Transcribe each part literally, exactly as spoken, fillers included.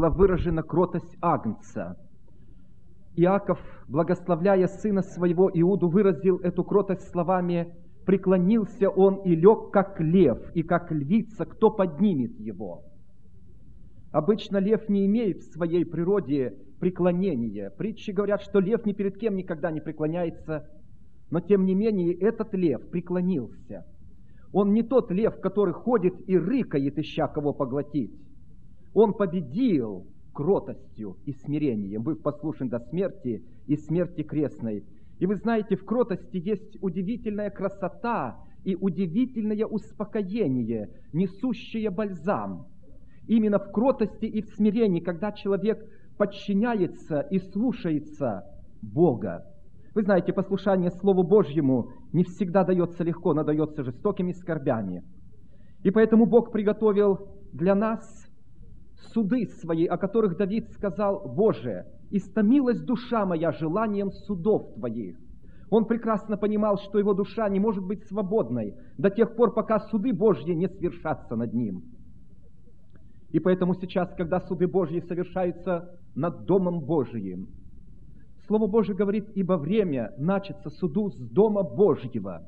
была выражена кротость Агнца. Иаков, благословляя сына своего Иуду, выразил эту кротость словами: «Преклонился он и лег, как лев, и как львица, кто поднимет его?» Обычно лев не имеет в своей природе преклонения. Притчи говорят, что лев ни перед кем никогда не преклоняется, но тем не менее этот лев преклонился. Он не тот лев, который ходит и рыкает, ища кого поглотить. Он победил кротостью и смирением, быв послушен до смерти и смерти крестной. И вы знаете, в кротости есть удивительная красота и удивительное успокоение, несущее бальзам. Именно в кротости и в смирении, когда человек подчиняется и слушается Бога. Вы знаете, послушание Слову Божьему не всегда дается легко, но дается жестокими скорбями. И поэтому Бог приготовил для нас суды свои, о которых Давид сказал: «Боже, истомилась душа моя желанием судов Твоих». Он прекрасно понимал, что его душа не может быть свободной до тех пор, пока суды Божьи не свершатся над ним. И поэтому сейчас, когда суды Божьи совершаются над Домом Божиим, Слово Божие говорит: «Ибо время начаться суду с Дома Божьего».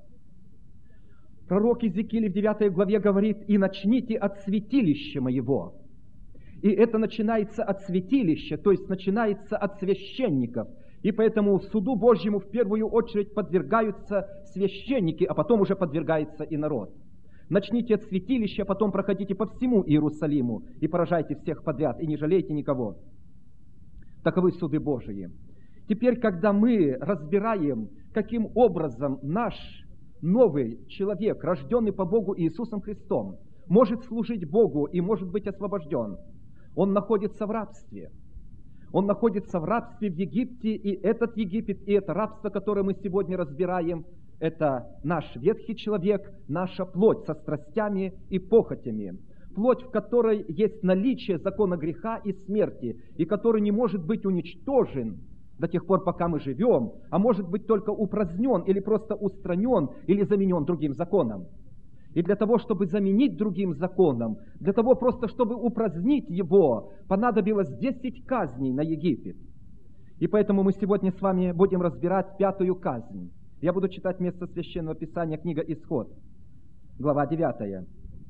Пророк Иезекииль в девятой главе говорит: «И начните от святилища моего». И это начинается от святилища, то есть начинается от священников. И поэтому суду Божьему в первую очередь подвергаются священники, а потом уже подвергается и народ. Начните от святилища, потом проходите по всему Иерусалиму и поражайте всех подряд, и не жалейте никого. Таковы суды Божии. Теперь, когда мы разбираем, каким образом наш новый человек, рожденный по Богу Иисусом Христом, может служить Богу и может быть освобожден, он находится в рабстве. Он находится в рабстве в Египте, и этот Египет, и это рабство, которое мы сегодня разбираем, это наш ветхий человек, наша плоть со страстями и похотями. Плоть, в которой есть наличие закона греха и смерти, и который не может быть уничтожен до тех пор, пока мы живем, а может быть только упразднен или просто устранен или заменен другим законом. И для того, чтобы заменить другим законом, для того просто, чтобы упразднить его, понадобилось десять казней на Египет. И поэтому мы сегодня с вами будем разбирать пятую казнь. Я буду читать место Священного Писания, книга Исход, глава девятая,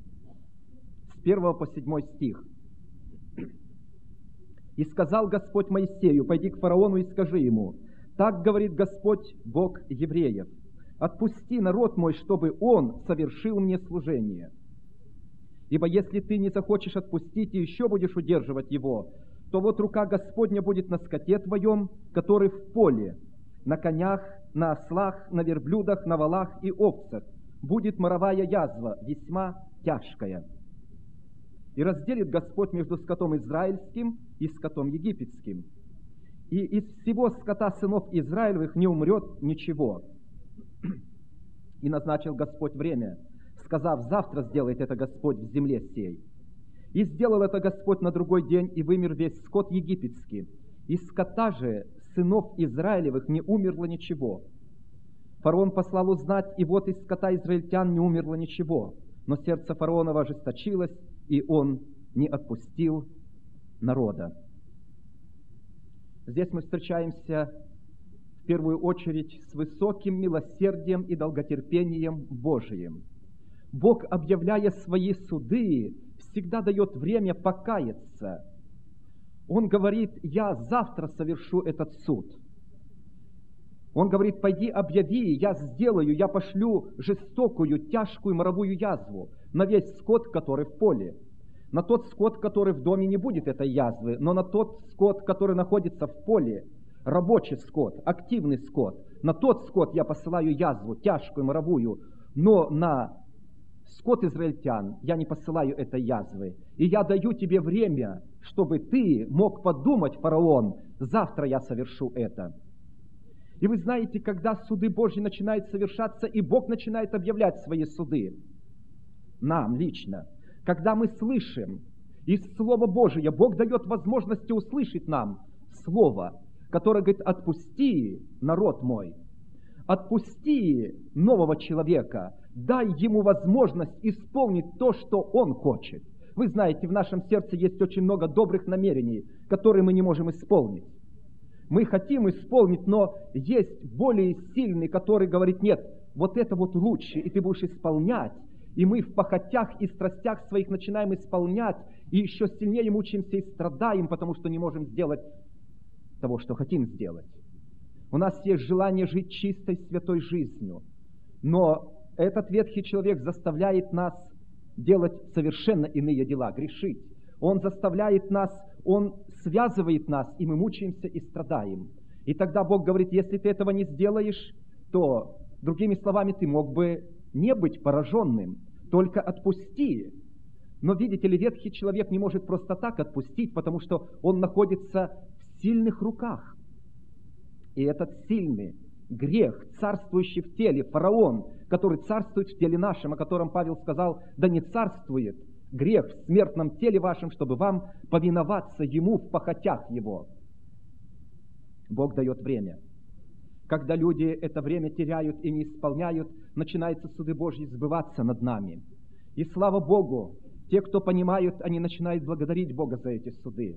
с первого по седьмой стих. «И сказал Господь Моисею: пойди к фараону и скажи ему: так говорит Господь, Бог евреев: отпусти народ мой, чтобы он совершил мне служение. Ибо если ты не захочешь отпустить и еще будешь удерживать его, то вот рука Господня будет на скоте твоем, который в поле, на конях, на ослах, на верблюдах, на волах и овцах. Будет моровая язва, весьма тяжкая. И разделит Господь между скотом израильским и скотом египетским. И из всего скота сынов Израилевых не умрет ничего. И назначил Господь время, сказав: завтра сделает это Господь в земле сей. И сделал это Господь на другой день, и вымер весь скот египетский. Из скота же сынов Израилевых не умерло ничего. Фараон послал узнать, и вот из скота израильтян не умерло ничего. Но сердце фараонова ожесточилось, и он не отпустил народа». Здесь мы встречаемся в первую очередь с высоким милосердием и долготерпением Божиим. Бог, объявляя свои суды, всегда дает время покаяться. Он говорит: я завтра совершу этот суд. Он говорит: пойди объяви, я сделаю, я пошлю жестокую, тяжкую моровую язву на весь скот, который в поле. На тот скот, который в доме, не будет этой язвы, но на тот скот, который находится в поле, рабочий скот, активный скот, на тот скот я посылаю язву, тяжкую, моровую, но на скот израильтян я не посылаю этой язвы. И я даю тебе время, чтобы ты мог подумать, фараон: завтра я совершу это. И вы знаете, когда суды Божьи начинают совершаться, и Бог начинает объявлять свои суды нам лично, когда мы слышим из Слова Божия, Бог дает возможность услышать нам Слово, которое говорит: отпусти народ мой, отпусти нового человека, дай ему возможность исполнить то, что он хочет. Вы знаете, в нашем сердце есть очень много добрых намерений, которые мы не можем исполнить. Мы хотим исполнить, но есть более сильный, который говорит: нет, вот это вот лучше, и ты будешь исполнять. И мы в похотях и страстях своих начинаем исполнять, и еще сильнее мучаемся и страдаем, потому что не можем сделать того, что хотим сделать. У нас есть желание жить чистой, святой жизнью, но этот ветхий человек заставляет нас делать совершенно иные дела, грешить. Он заставляет нас, он связывает нас, и мы мучаемся и страдаем. И тогда Бог говорит: если ты этого не сделаешь, то, другими словами, ты мог бы не быть пораженным, только отпусти. Но, видите ли, ветхий человек не может просто так отпустить, потому что он находится в сильных руках. И этот сильный грех, царствующий в теле, фараон, который царствует в теле нашем, о котором Павел сказал: да не царствует грех в смертном теле вашем, чтобы вам повиноваться ему в похотях его. Бог дает время. Когда люди это время теряют и не исполняют, начинаются суды Божьи сбываться над нами. И слава Богу, те, кто понимают, они начинают благодарить Бога за эти суды.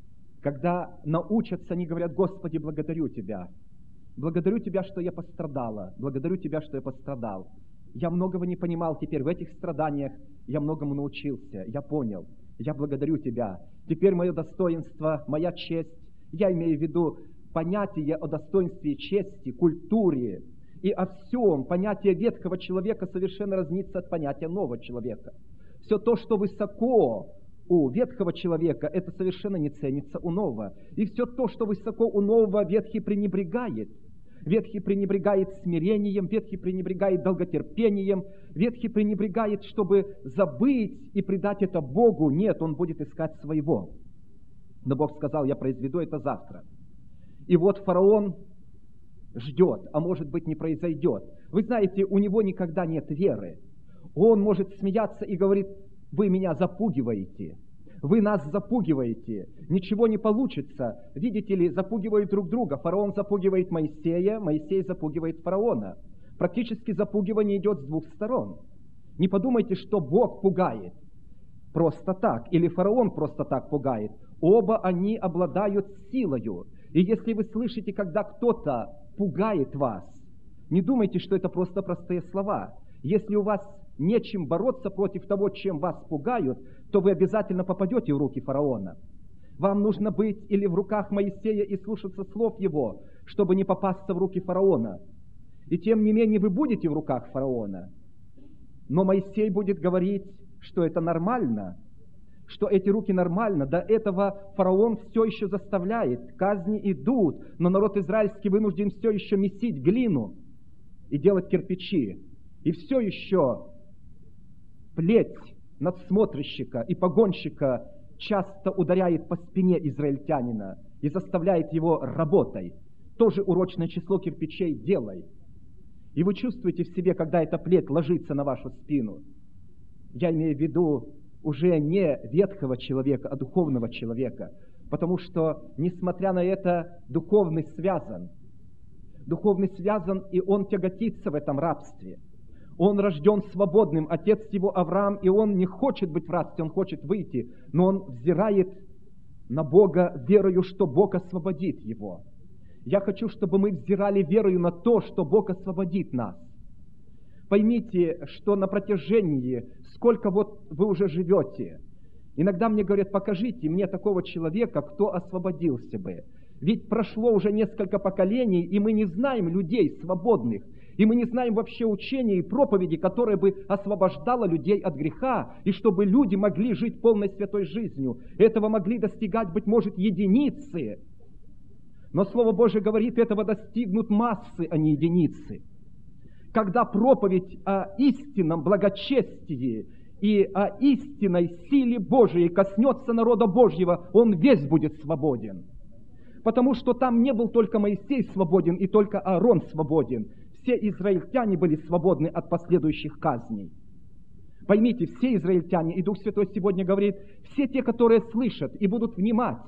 Когда научатся, они говорят: Господи, благодарю Тебя. Благодарю Тебя, что я пострадала. Благодарю Тебя, что я пострадал. Я многого не понимал теперь в этих страданиях. Я многому научился. Я понял. Я благодарю Тебя. Теперь мое достоинство, моя честь. Я имею в виду понятие о достоинстве и чести, культуре и о всем. Понятие ветхого человека совершенно разнится от понятия нового человека. Все то, что высоко у ветхого человека, это совершенно не ценится у нового. И все то, что высоко у нового, ветхий пренебрегает. Ветхий пренебрегает смирением, ветхий пренебрегает долготерпением, ветхий пренебрегает, чтобы забыть и предать это Богу. Нет, он будет искать своего. Но Бог сказал: я произведу это завтра. И вот фараон ждет, а может быть не произойдет. Вы знаете, у него никогда нет веры. Он может смеяться и говорит: вы меня запугиваете, вы нас запугиваете, ничего не получится. Видите ли, запугивают друг друга. Фараон запугивает Моисея, Моисей запугивает фараона. Практически запугивание идет с двух сторон. Не подумайте, что Бог пугает просто так, или фараон просто так пугает. Оба они обладают силою. И если вы слышите, когда кто-то пугает вас, не думайте, что это просто простые слова. Если у вас нечем бороться против того, чем вас пугают, то вы обязательно попадете в руки фараона. Вам нужно быть или в руках Моисея и слушаться слов его, чтобы не попасться в руки фараона. И тем не менее вы будете в руках фараона. Но Моисей будет говорить, что это нормально, что эти руки нормально. До этого фараон все еще заставляет, казни идут, но народ израильский вынужден все еще месить глину и делать кирпичи. И все еще плеть надсмотрщика и погонщика часто ударяет по спине израильтянина и заставляет его работой. Тоже урочное число кирпичей делай. И вы чувствуете в себе, когда эта плеть ложится на вашу спину. Я имею в виду уже не ветхого человека, а духовного человека. Потому что, несмотря на это, духовный связан. Духовный связан, и он тяготится в этом рабстве. Он рожден свободным, отец его Авраам, и он не хочет быть в рабстве, он хочет выйти, но он взирает на Бога верою, что Бог освободит его. Я хочу, чтобы мы взирали верою на то, что Бог освободит нас. Поймите, что на протяжении, сколько вот вы уже живете, иногда мне говорят: покажите мне такого человека, кто освободился бы. Ведь прошло уже несколько поколений, и мы не знаем людей свободных, и мы не знаем вообще учения и проповеди, которое бы освобождало людей от греха, и чтобы люди могли жить полной святой жизнью. Этого могли достигать, быть может, единицы. Но Слово Божие говорит, этого достигнут массы, а не единицы. Когда проповедь о истинном благочестии и о истинной силе Божией коснется народа Божьего, он весь будет свободен. Потому что там не был только Моисей свободен и только Аарон свободен. Все израильтяне были свободны от последующих казней. Поймите, все израильтяне, и Дух Святой сегодня говорит, все те, которые слышат и будут внимать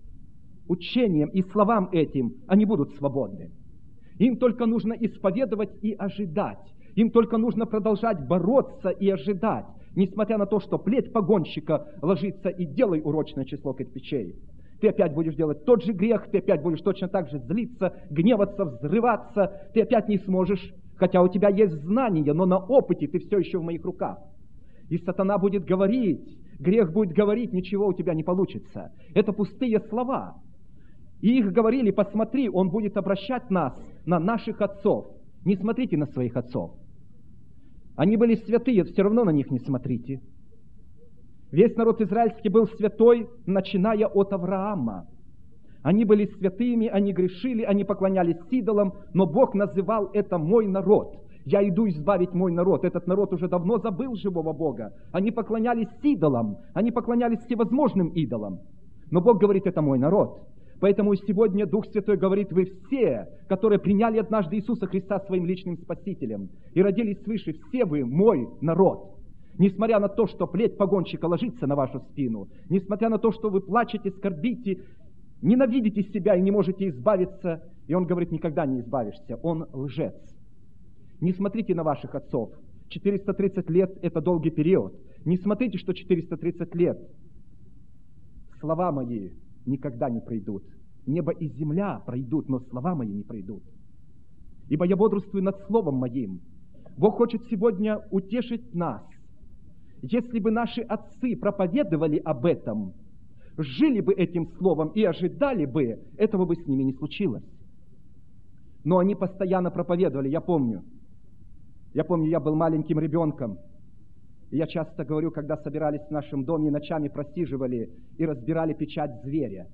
учением и словам этим, они будут свободны. Им только нужно исповедовать и ожидать. Им только нужно продолжать бороться и ожидать. Несмотря на то, что плеть погонщика ложится и делай урочное число кирпичей. Ты опять будешь делать тот же грех, ты опять будешь точно так же злиться, гневаться, взрываться, ты опять не сможешь, хотя у тебя есть знания, но на опыте ты все еще в моих руках. И сатана будет говорить, грех будет говорить, ничего у тебя не получится. Это пустые слова. И их говорили, посмотри, он будет обращать нас на наших отцов. Не смотрите на своих отцов. Они были святые, все равно на них не смотрите. Весь народ израильский был святой, начиная от Авраама. Они были святыми, они грешили, они поклонялись идолам, но Бог называл это «мой народ». Я иду избавить мой народ. Этот народ уже давно забыл живого Бога. Они поклонялись идолам, они поклонялись всевозможным идолам. Но Бог говорит, это мой народ. Поэтому сегодня Дух Святой говорит, вы все, которые приняли однажды Иисуса Христа своим личным Спасителем и родились свыше, все вы мой народ. Несмотря на то, что плеть погонщика ложится на вашу спину, несмотря на то, что вы плачете, скорбите, ненавидите себя и не можете избавиться, и Он говорит, никогда не избавишься, Он лжец. Не смотрите на ваших отцов. четыреста тридцать лет – это долгий период. Не смотрите, что четыреста тридцать лет. Слова мои никогда не пройдут. Небо и земля пройдут, но слова мои не пройдут. Ибо я бодрствую над словом моим. Бог хочет сегодня утешить нас. Если бы наши отцы проповедовали об этом, жили бы этим словом и ожидали бы, этого бы с ними не случилось. Но они постоянно проповедовали, я помню. Я помню, я был маленьким ребенком. И я часто говорю, когда собирались в нашем доме, ночами просиживали и разбирали печать зверя.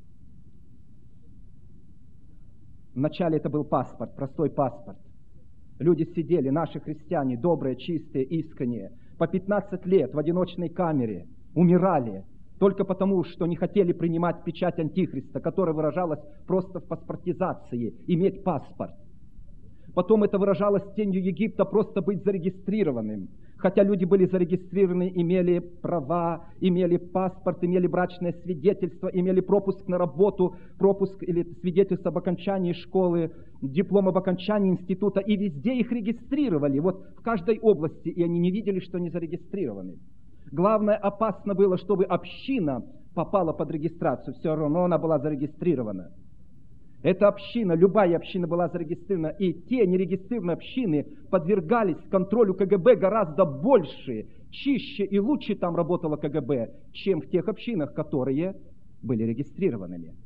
Вначале это был паспорт, простой паспорт. Люди сидели, наши христиане, добрые, чистые, искренние, по пятнадцать лет в одиночной камере, умирали, только потому, что не хотели принимать печать Антихриста, которая выражалась просто в паспортизации, иметь паспорт. Потом это выражалось тенью Египта просто быть зарегистрированным. Хотя люди были зарегистрированы, имели права, имели паспорт, имели брачное свидетельство, имели пропуск на работу, пропуск или свидетельство об окончании школы, диплом об окончании института, и везде их регистрировали, вот в каждой области, и они не видели, что они зарегистрированы. Главное, опасно было, чтобы община попала под регистрацию, все равно она была зарегистрирована. Эта община, любая община была зарегистрирована, и те нерегистрированные общины подвергались контролю ка гэ бэ гораздо больше, чище и лучше там работало ка гэ бэ, чем в тех общинах, которые были регистрированными.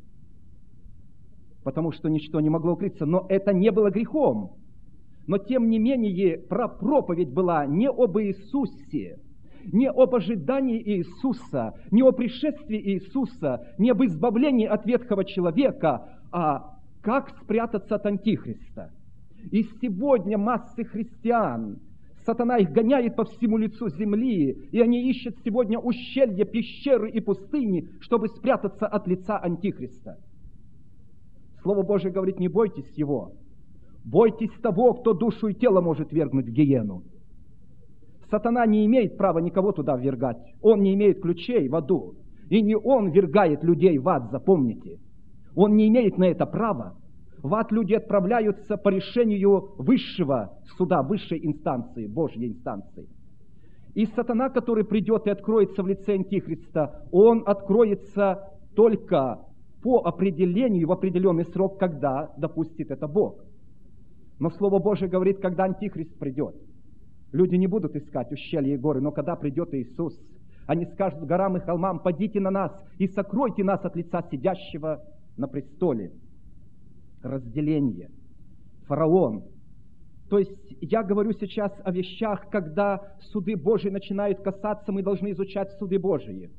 Потому что ничто не могло укрыться, но это не было грехом. Но тем не менее, проповедь была не об Иисусе, не об ожидании Иисуса, не о пришествии Иисуса, не об избавлении от ветхого человека, а как спрятаться от Антихриста. И сегодня массы христиан, сатана их гоняет по всему лицу земли, и они ищут сегодня ущелья, пещеры и пустыни, чтобы спрятаться от лица Антихриста. Слово Божие говорит, не бойтесь его, бойтесь того, кто душу и тело может ввергнуть в гиену. Сатана не имеет права никого туда ввергать. Он не имеет ключей в аду. И не он ввергает людей в ад, запомните. Он не имеет на это права. В ад люди отправляются по решению высшего суда, высшей инстанции, Божьей инстанции. И сатана, который придет и откроется в лице Антихриста, он откроется только по определению, в определенный срок, когда допустит это Бог. Но Слово Божие говорит, когда Антихрист придет. Люди не будут искать ущелья и горы, но когда придет Иисус, они скажут горам и холмам, падите на нас и сокройте нас от лица сидящего на престоле. Разделение. Фараон. То есть я говорю сейчас о вещах, когда суды Божьи начинают касаться, мы должны изучать суды Божьи.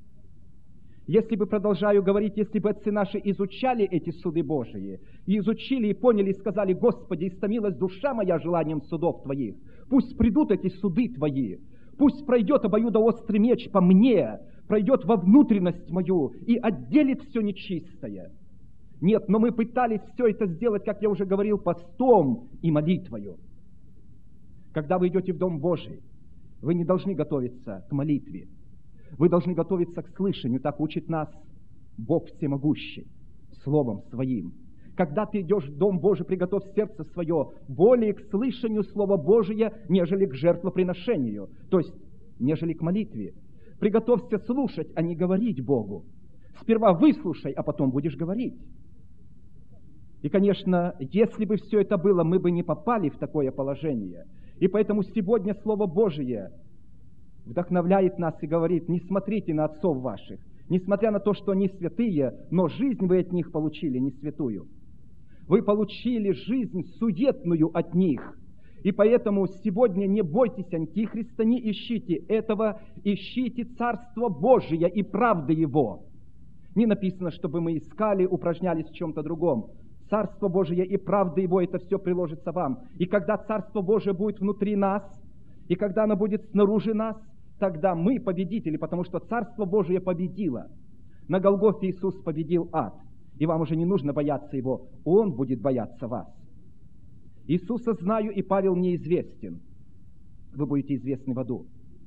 Если бы, продолжаю говорить, если бы отцы наши изучали эти суды Божьи, и изучили, и поняли, и сказали, Господи, истомилась душа моя желанием судов Твоих, пусть придут эти суды Твои, пусть пройдет обоюдоострый меч по мне, пройдет во внутренность мою и отделит все нечистое. Нет, но мы пытались все это сделать, как я уже говорил, постом и молитвою. Когда вы идете в Дом Божий, вы не должны готовиться к молитве. Вы должны готовиться к слышанию, так учит нас Бог Всемогущий, Словом Своим. Когда ты идешь в Дом Божий, приготовь сердце свое более к слышанию Слова Божия, нежели к жертвоприношению. То есть нежели к молитве. Приготовься слушать, а не говорить Богу. Сперва выслушай, а потом будешь говорить. И, конечно, если бы все это было, мы бы не попали в такое положение. И поэтому сегодня Слово Божие вдохновляет нас и говорит: не смотрите на отцов ваших, несмотря на то, что они святые, но жизнь вы от них получили не святую. Вы получили жизнь суетную от них. И поэтому сегодня не бойтесь антихриста, не ищите этого, ищите Царство Божие и правды Его. Не написано, чтобы мы искали, упражнялись в чем-то другом. Царство Божие и правда Его, это все приложится вам. И когда Царство Божие будет внутри нас, и когда оно будет снаружи нас, тогда мы победители, потому что Царство Божие победило. На Голгофе Иисус победил ад, и вам уже не нужно бояться Его, Он будет бояться вас. Иисуса знаю, и Павел мне известен. Вы будете известны в аду.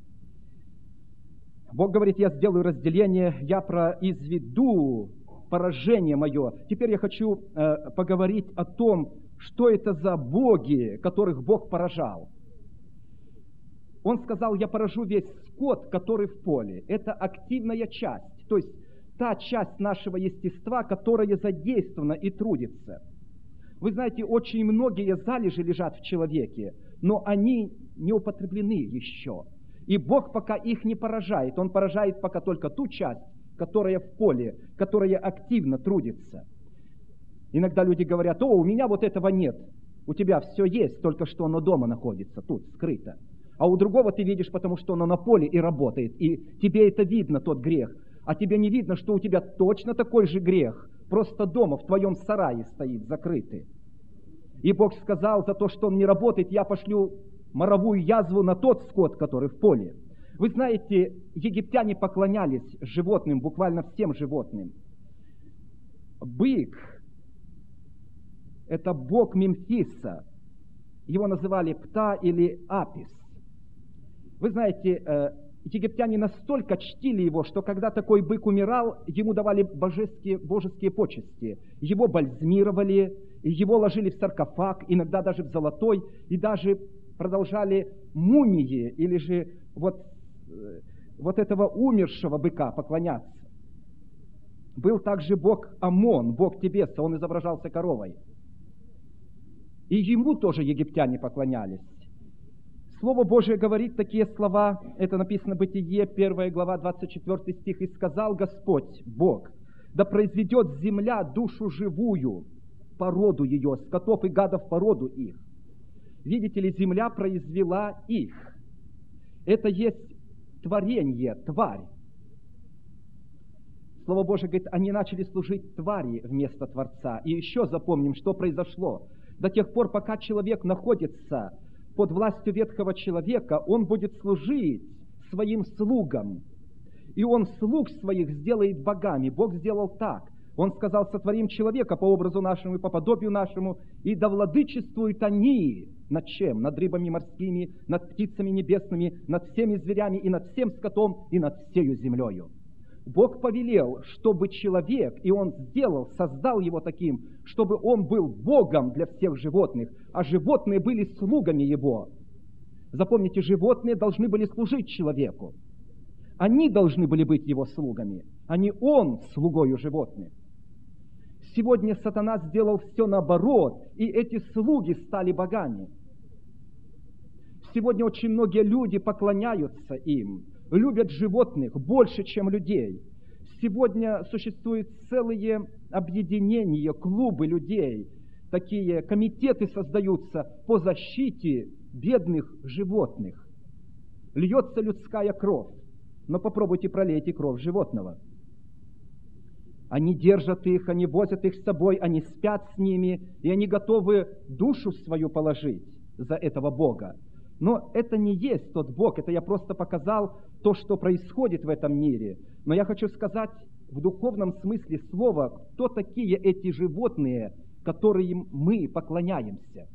Бог говорит: я сделаю разделение, я произведу поражение мое. Теперь я хочу э, поговорить о том, что это за боги, которых Бог поражал. Он сказал: я поражу весь скот, который в поле. Это активная часть, то есть та часть нашего естества, которая задействована и трудится. Вы знаете, очень многие залежи лежат в человеке, но они не употреблены еще. И Бог пока их не поражает. Он поражает пока только ту часть, которая в поле, которая активно трудится. Иногда люди говорят: о, у меня вот этого нет. У тебя все есть, только что оно дома находится, тут, скрыто. А у другого ты видишь, потому что оно на поле и работает. И тебе это видно, тот грех. А тебе не видно, что у тебя точно такой же грех, просто дома, в твоем сарае стоит, закрытый. И Бог сказал: за то, что он не работает, я пошлю моровую язву на тот скот, который в поле. Вы знаете, египтяне поклонялись животным, буквально всем животным. Бык – это бог Мемфиса. Его называли Пта или Апис. Вы знаете, египтяне настолько чтили его, что когда такой бык умирал, ему давали божеские, божеские почести. Его бальзмировали, его ложили в саркофаг, иногда даже в золотой, и даже продолжали мумии, или же вот, вот этого умершего быка поклоняться. Был также бог Амон, бог Тебеса, он изображался коровой. И ему тоже египтяне поклонялись. Слово Божие говорит такие слова, это написано Бытие, первая глава, двадцать четвёртый стих. «И сказал Господь, Бог, да произведет земля душу живую, породу ее, скотов и гадов породу их». Видите ли, земля произвела их. Это есть творение, тварь. Слово Божие говорит, они начали служить твари вместо Творца. И еще запомним, что произошло. До тех пор, пока человек находится под властью ветхого человека, он будет служить своим слугам. И он слуг своих сделает богами. Бог сделал так. Он сказал: сотворим человека по образу нашему и по подобию нашему, и да владычествуют они над чем? Над рыбами морскими, над птицами небесными, над всеми зверями и над всем скотом и над всею землею. Бог повелел, чтобы человек, и Он сделал, создал его таким, чтобы он был Богом для всех животных, а животные были слугами Его. Запомните, животные должны были служить человеку. Они должны были быть Его слугами, а не Он слугою животных. Сегодня сатана сделал все наоборот, и эти слуги стали богами. Сегодня очень многие люди поклоняются им, любят животных больше, чем людей. Сегодня существуют целые объединения, клубы людей, такие комитеты создаются по защите бедных животных. Льется людская кровь, но попробуйте пролейте кровь животного. Они держат их, они возят их с собой, они спят с ними, и они готовы душу свою положить за этого Бога. Но это не есть тот Бог, это я просто показал то, что происходит в этом мире. Но я хочу сказать в духовном смысле слова, кто такие эти животные, которым мы поклоняемся.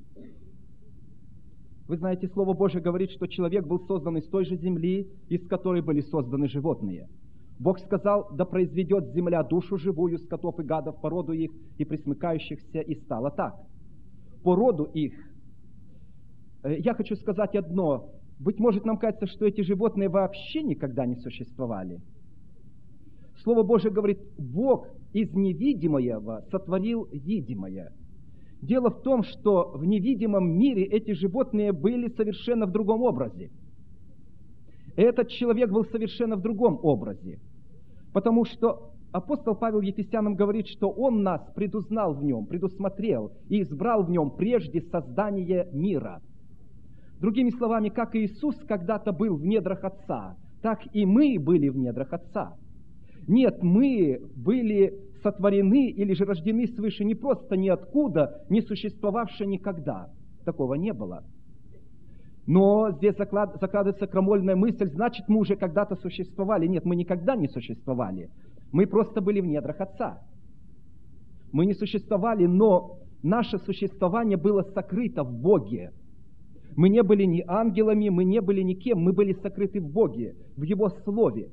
Вы знаете, Слово Божие говорит, что человек был создан из той же земли, из которой были созданы животные. Бог сказал, да произведет земля душу живую, скотов и гадов, породу их и пресмыкающихся, и стало так. Породу их. Я хочу сказать одно. Быть может, нам кажется, что эти животные вообще никогда не существовали. Слово Божие говорит, Бог из невидимого сотворил видимое. Дело в том, что в невидимом мире эти животные были совершенно в другом образе. Этот человек был совершенно в другом образе. Потому что апостол Павел Ефесянам говорит, что он нас предузнал в нем, предусмотрел и избрал в нем прежде создания мира. Другими словами, как Иисус когда-то был в недрах Отца, так и мы были в недрах Отца. Нет, мы были сотворены или же рождены свыше не просто ниоткуда, не существовавшие никогда. Такого не было. Но здесь заклад, закладывается крамольная мысль, значит, мы уже когда-то существовали. Нет, мы никогда не существовали. Мы просто были в недрах Отца. Мы не существовали, но наше существование было сокрыто в Боге. Мы не были ни ангелами, мы не были никем, мы были сокрыты в Боге, в Его Слове.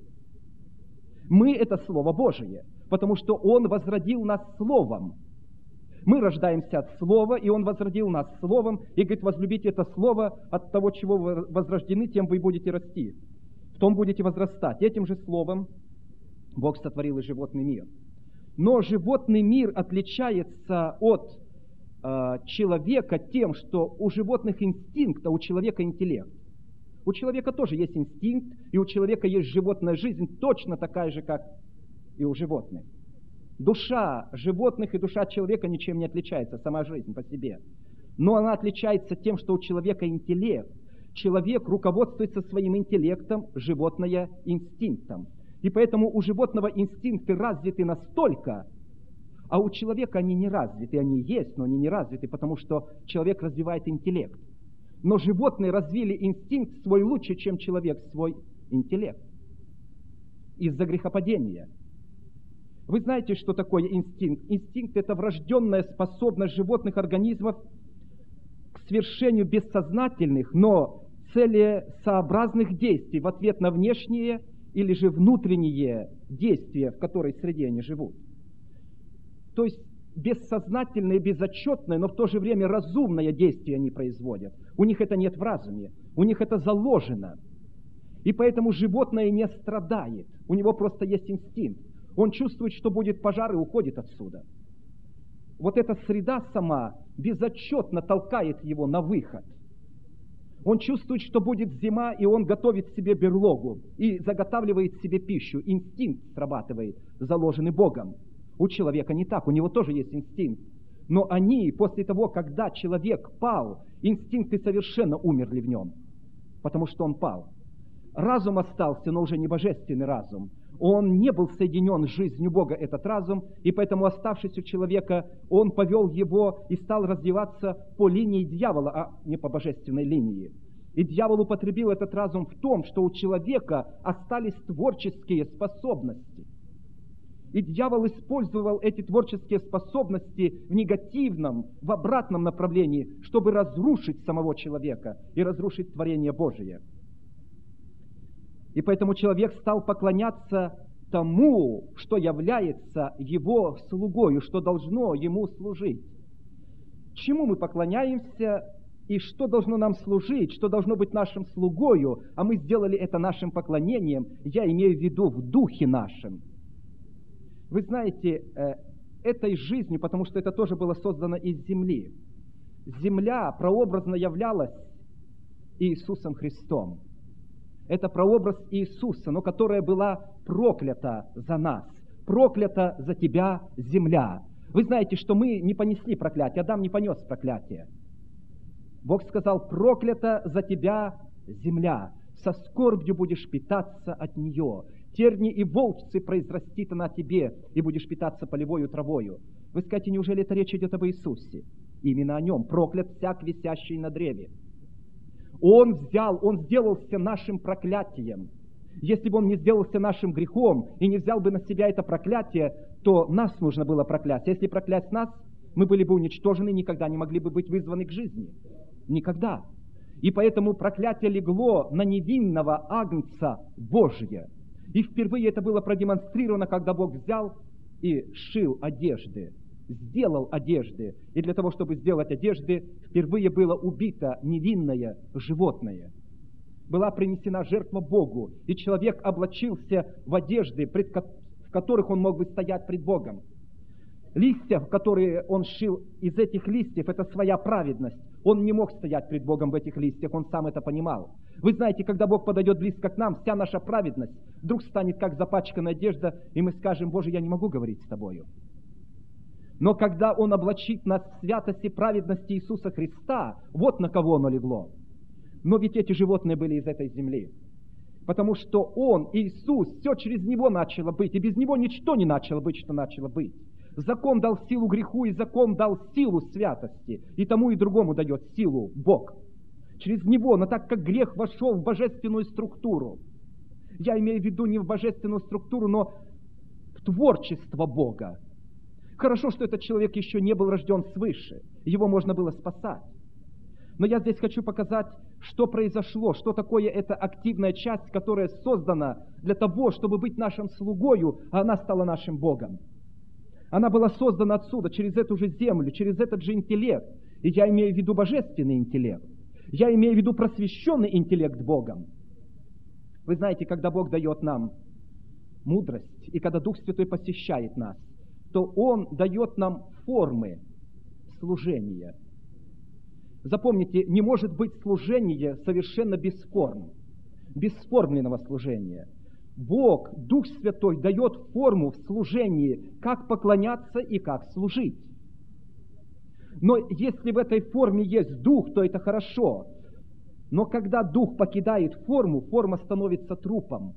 Мы — это Слово Божие, потому что Он возродил нас Словом. Мы рождаемся от Слова, и Он возродил нас Словом, и говорит, возлюбите это Слово, от того, чего вы возрождены, тем вы будете расти. В том будете возрастать. Этим же Словом Бог сотворил и животный мир. Но животный мир отличается от э, человека тем, что у животных инстинкт, а у человека интеллект. У человека тоже есть инстинкт, и у человека есть животная жизнь, точно такая же, как и у животных. Душа животных и душа человека ничем не отличается, сама жизнь по себе. Но она отличается тем, что у человека интеллект. Человек руководствуется своим интеллектом, животное — инстинктом. И поэтому у животного инстинкты развиты настолько, а у человека они не развиты. Они есть, но они не развиты, потому что человек развивает интеллект. Но животные развили инстинкт свой лучше, чем человек свой интеллект. Из-за грехопадения. Вы знаете, что такое инстинкт? Инстинкт — это врожденная способность животных организмов к совершению бессознательных, но целесообразных действий в ответ на внешние или же внутренние действия, в которой среде они живут. То есть бессознательное, безотчетное, но в то же время разумное действие они производят. У них это нет в разуме, у них это заложено. И поэтому животное не страдает, у него просто есть инстинкт. Он чувствует, что будет пожар, и уходит отсюда. Вот эта среда сама безотчетно толкает его на выход. Он чувствует, что будет зима, и он готовит себе берлогу и заготавливает себе пищу. Инстинкт срабатывает, заложенный Богом. У человека не так, у него тоже есть инстинкт. Но они, после того, когда человек пал, инстинкты совершенно умерли в нем, потому что он пал. Разум остался, но уже не божественный разум. Он не был соединен с жизнью Бога, этот разум, и поэтому, оставшись у человека, он повел его и стал развиваться по линии дьявола, а не по божественной линии. И дьявол употребил этот разум в том, что у человека остались творческие способности. И дьявол использовал эти творческие способности в негативном, в обратном направлении, чтобы разрушить самого человека и разрушить творение Божие. И поэтому человек стал поклоняться тому, что является его слугою, что должно ему служить. Чему мы поклоняемся и что должно нам служить, что должно быть нашим слугою, а мы сделали это нашим поклонением, я имею в виду в духе нашем. Вы знаете, этой жизнью, потому что это тоже было создано из земли. Земля прообразно являлась Иисусом Христом. Это прообраз Иисуса, но которая была проклята за нас. Проклята за тебя земля. Вы знаете, что мы не понесли проклятие, Адам не понес проклятие. Бог сказал, проклята за тебя земля, со скорбью будешь питаться от нее. Терни и волчцы произрастит она тебе, и будешь питаться полевою травою. Вы скажете, неужели это речь идет об Иисусе? Именно о нем. Проклят всяк, висящий на древе. Он взял, Он сделался нашим проклятием. Если бы Он не сделался нашим грехом и не взял бы на себя это проклятие, то нас нужно было проклять. А если проклясть нас, мы были бы уничтожены, никогда не могли бы быть вызваны к жизни. Никогда. И поэтому проклятие легло на невинного агнца Божия. И впервые это было продемонстрировано, когда Бог взял и сшил одежды, сделал одежды. И для того, чтобы сделать одежды, впервые было убито невинное животное. была принесена жертва Богу, и человек облачился в одежды, пред ко- в которых он мог бы стоять пред Богом. Листья, которые он шил из этих листьев, это своя праведность. Он не мог стоять пред Богом в этих листьях, он сам это понимал. Вы знаете, когда Бог подойдет близко к нам, вся наша праведность вдруг станет как запачканная одежда, и мы скажем: Боже, я не могу говорить с Тобою. Но когда Он облачит нас в святости праведности Иисуса Христа, вот на кого оно легло. Но ведь эти животные были из этой земли. Потому что Он, Иисус, все через Него начало быть, и без Него ничто не начало быть, что начало быть. Закон дал силу греху, и закон дал силу святости. И тому и другому дает силу Бог. Через Него, но так как грех вошел в божественную структуру, я имею в виду не в божественную структуру, но в творчество Бога. Хорошо, что этот человек еще не был рожден свыше, его можно было спасать. Но я здесь хочу показать, что произошло, что такое эта активная часть, которая создана для того, чтобы быть нашим слугою, а она стала нашим Богом. Она была создана отсюда, через эту же землю, через этот же интеллект. И я имею в виду божественный интеллект. Я имею в виду просвещенный интеллект Богом. Вы знаете, когда Бог дает нам мудрость, и когда Дух Святой посещает нас, то Он дает нам формы служения. Запомните, не может быть служение совершенно без форм, бесформенного служения. Бог, Дух Святой, дает форму в служении, как поклоняться и как служить. Но если в этой форме есть Дух, то это хорошо. Но когда Дух покидает форму, форма становится трупом.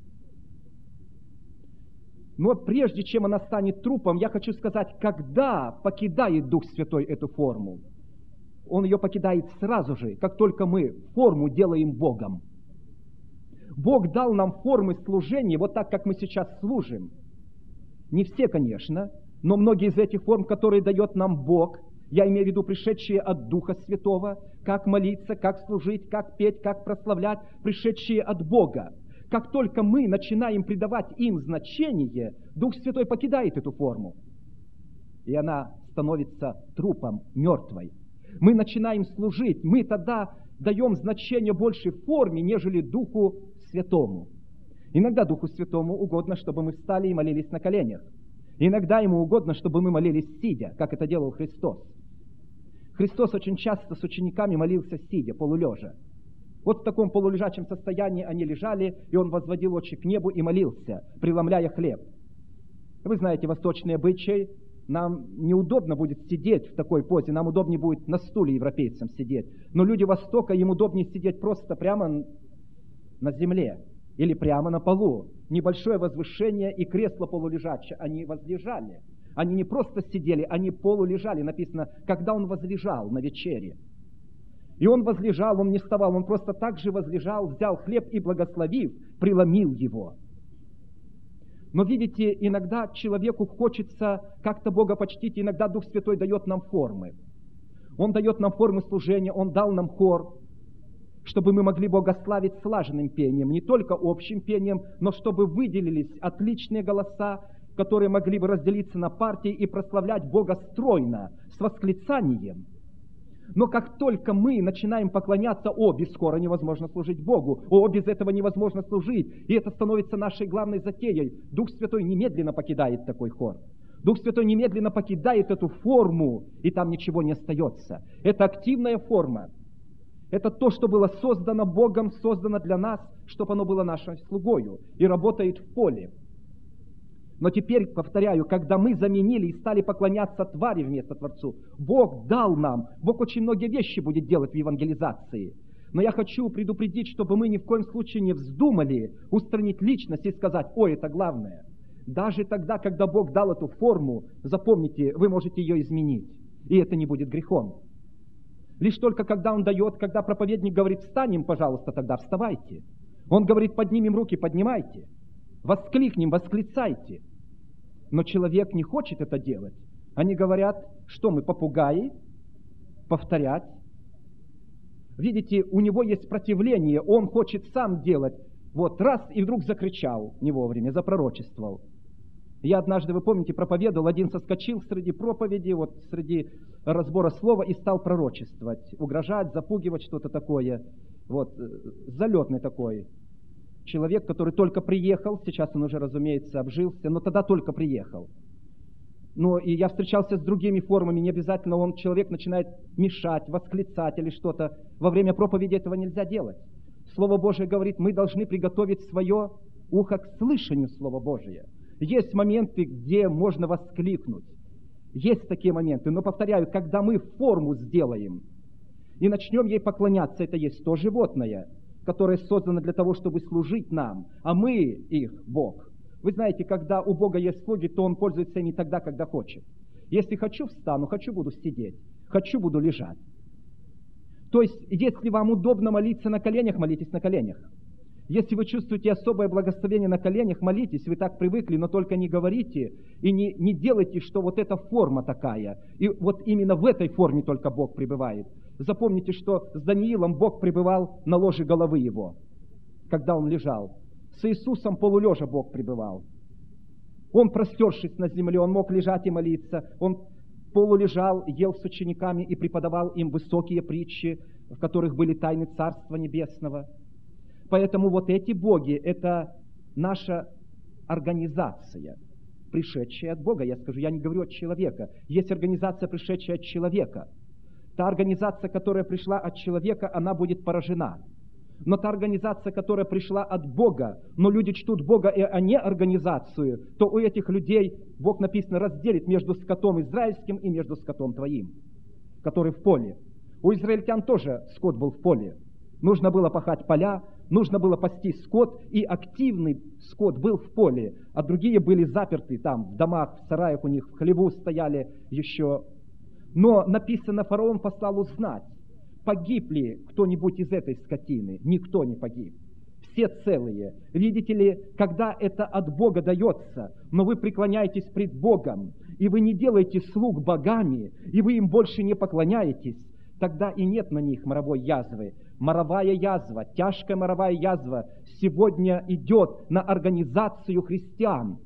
Но прежде чем она станет трупом, я хочу сказать, когда покидает Дух Святой эту форму, Он ее покидает сразу же, как только мы форму делаем Богом. Бог дал нам формы служения, вот так, как мы сейчас служим. Не все, конечно, но многие из этих форм, которые дает нам Бог, я имею в виду пришедшие от Духа Святого, как молиться, как служить, как петь, как прославлять, пришедшие от Бога. Как только мы начинаем придавать им значение, Дух Святой покидает эту форму, и она становится трупом, мертвой. Мы начинаем служить, мы тогда даем значение больше форме, нежели Духу Святому. Иногда Духу Святому угодно, чтобы мы встали и молились на коленях. Иногда Ему угодно, чтобы мы молились сидя, как это делал Христос. Христос очень часто с учениками молился сидя, полулежа. Вот в таком полулежачем состоянии они лежали, и Он возводил очи к небу и молился, преломляя хлеб. Вы знаете восточный обычай. Нам неудобно будет сидеть в такой позе, нам удобнее будет на стуле европейцам сидеть. Но люди Востока, им удобнее сидеть просто прямо на земле или прямо на полу. Небольшое возвышение и кресло полулежачее. Они возлежали. Они не просто сидели, они полулежали. Написано, когда Он возлежал на вечере. И Он возлежал, Он не вставал, Он просто так же возлежал, взял хлеб и, благословив, преломил его. Но видите, иногда человеку хочется как-то Бога почтить, иногда Дух Святой дает нам формы. Он дает нам формы служения, Он дал нам хор, чтобы мы могли Бога славить слаженным пением, не только общим пением, но чтобы выделились отличные голоса, которые могли бы разделиться на партии и прославлять Бога стройно, с восклицанием. Но как только мы начинаем поклоняться, о, без хора невозможно служить Богу, о, без этого невозможно служить, и это становится нашей главной затеей, Дух Святой немедленно покидает такой хор. Дух Святой немедленно покидает эту форму, и там ничего не остается. Это активная форма. Это то, что было создано Богом, создано для нас, чтобы оно было нашей слугою и работает в поле. Но теперь, повторяю, когда мы заменили и стали поклоняться твари вместо Творцу, Бог дал нам, Бог очень многие вещи будет делать в евангелизации. Но я хочу предупредить, чтобы мы ни в коем случае не вздумали устранить личность и сказать, ой, это главное. Даже тогда, когда Бог дал эту форму, запомните, вы можете ее изменить, и это не будет грехом. Лишь только когда Он дает, когда проповедник говорит, встанем, пожалуйста, тогда вставайте. Он говорит, поднимем руки, поднимайте. Воскликнем, восклицайте. Но человек не хочет это делать. Они говорят, что мы, попугаи, повторять. Видите, у него есть противление, он хочет сам делать. Вот раз, и вдруг закричал не вовремя, запророчествовал. Я однажды, вы помните, проповедовал, один соскочил среди проповеди, вот среди разбора слова и стал пророчествовать, угрожать, запугивать, что-то такое. Вот, залетный такой человек, который только приехал, сейчас он уже, разумеется, обжился, но тогда только приехал. Но и я встречался с другими формами, не обязательно он, человек начинает мешать, восклицать или что-то. Во время проповеди этого нельзя делать. Слово Божие говорит, мы должны приготовить свое ухо к слышанию Слова Божия. Есть моменты, где можно воскликнуть. Есть такие моменты, но, повторяю, когда мы форму сделаем и начнем ей поклоняться, это есть то животное, которое создано для того, чтобы служить нам, а мы их Бог. Вы знаете, когда у Бога есть слуги, то Он пользуется ими тогда, когда хочет. Если хочу, встану, хочу, буду сидеть, хочу, буду лежать. То есть, если вам удобно молиться на коленях, молитесь на коленях. Если вы чувствуете особое благословение на коленях, молитесь, вы так привыкли, но только не говорите и не, не делайте, что вот эта форма такая. И вот именно в этой форме только Бог пребывает. Запомните, что с Даниилом Бог пребывал на ложе головы его, когда он лежал. С Иисусом полулежа Бог пребывал. Он, простершись на земле, он мог лежать и молиться. Он полулежал, ел с учениками и преподавал им высокие притчи, в которых были тайны Царства Небесного. Поэтому вот эти боги – это наша организация, пришедшая от Бога. Я скажу, я не говорю от человека. Есть организация, пришедшая от человека. Та организация, которая пришла от человека, она будет поражена. Но та организация, которая пришла от Бога, но люди чтут Бога, а не организацию, то у этих людей, Бог, написано, разделит между скотом израильским и между скотом твоим, который в поле. У израильтян тоже скот был в поле. Нужно было пахать поля, нужно было пасти скот, и активный скот был в поле, а другие были заперты там, в домах, в сараях у них, в хлеву стояли еще. Но написано, фараон послал узнать, погиб ли кто-нибудь из этой скотины? Никто не погиб. Все целые. Видите ли, когда это от Бога дается, но вы преклоняетесь пред Богом, и вы не делаете слуг богами, и вы им больше не поклоняетесь, тогда и нет на них моровой язвы. Моровая язва, тяжкая моровая язва сегодня идет на организацию христиан.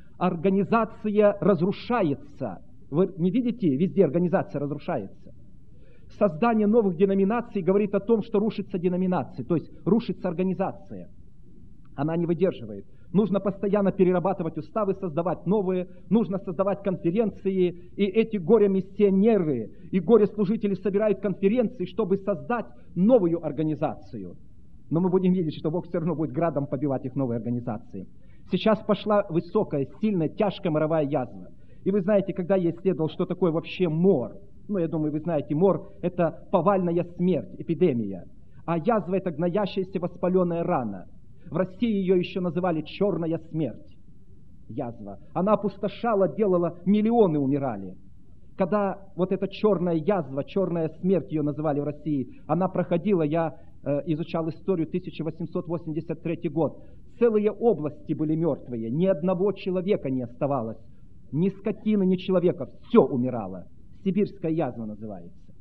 Организация разрушается. Вы не видите, везде организация разрушается. Создание новых деноминаций говорит о том, что рушится деноминация, то есть рушится организация. Она не выдерживает. Нужно постоянно перерабатывать уставы, создавать новые, нужно создавать конференции, и эти горе-миссионеры и горе-служители собирают конференции, чтобы создать новую организацию. Но мы будем видеть, что Бог все равно будет градом побивать их новые организации. Сейчас пошла высокая, сильная, тяжкая моровая язва. И вы знаете, когда я исследовал, что такое вообще мор, ну, я думаю, вы знаете, мор – это повальная смерть, эпидемия. А язва – это гноящаяся воспаленная рана. В России ее еще называли черная смерть. Язва. Она опустошала, делала, миллионы умирали. Когда вот эта черная язва, черная смерть ее называли в России, она проходила, я э, изучал историю, тысяча восемьсот восемьдесят третий год. Целые области были мертвые, ни одного человека не оставалось. Ни скотины, ни человека, все умирало. Сибирская язва называется.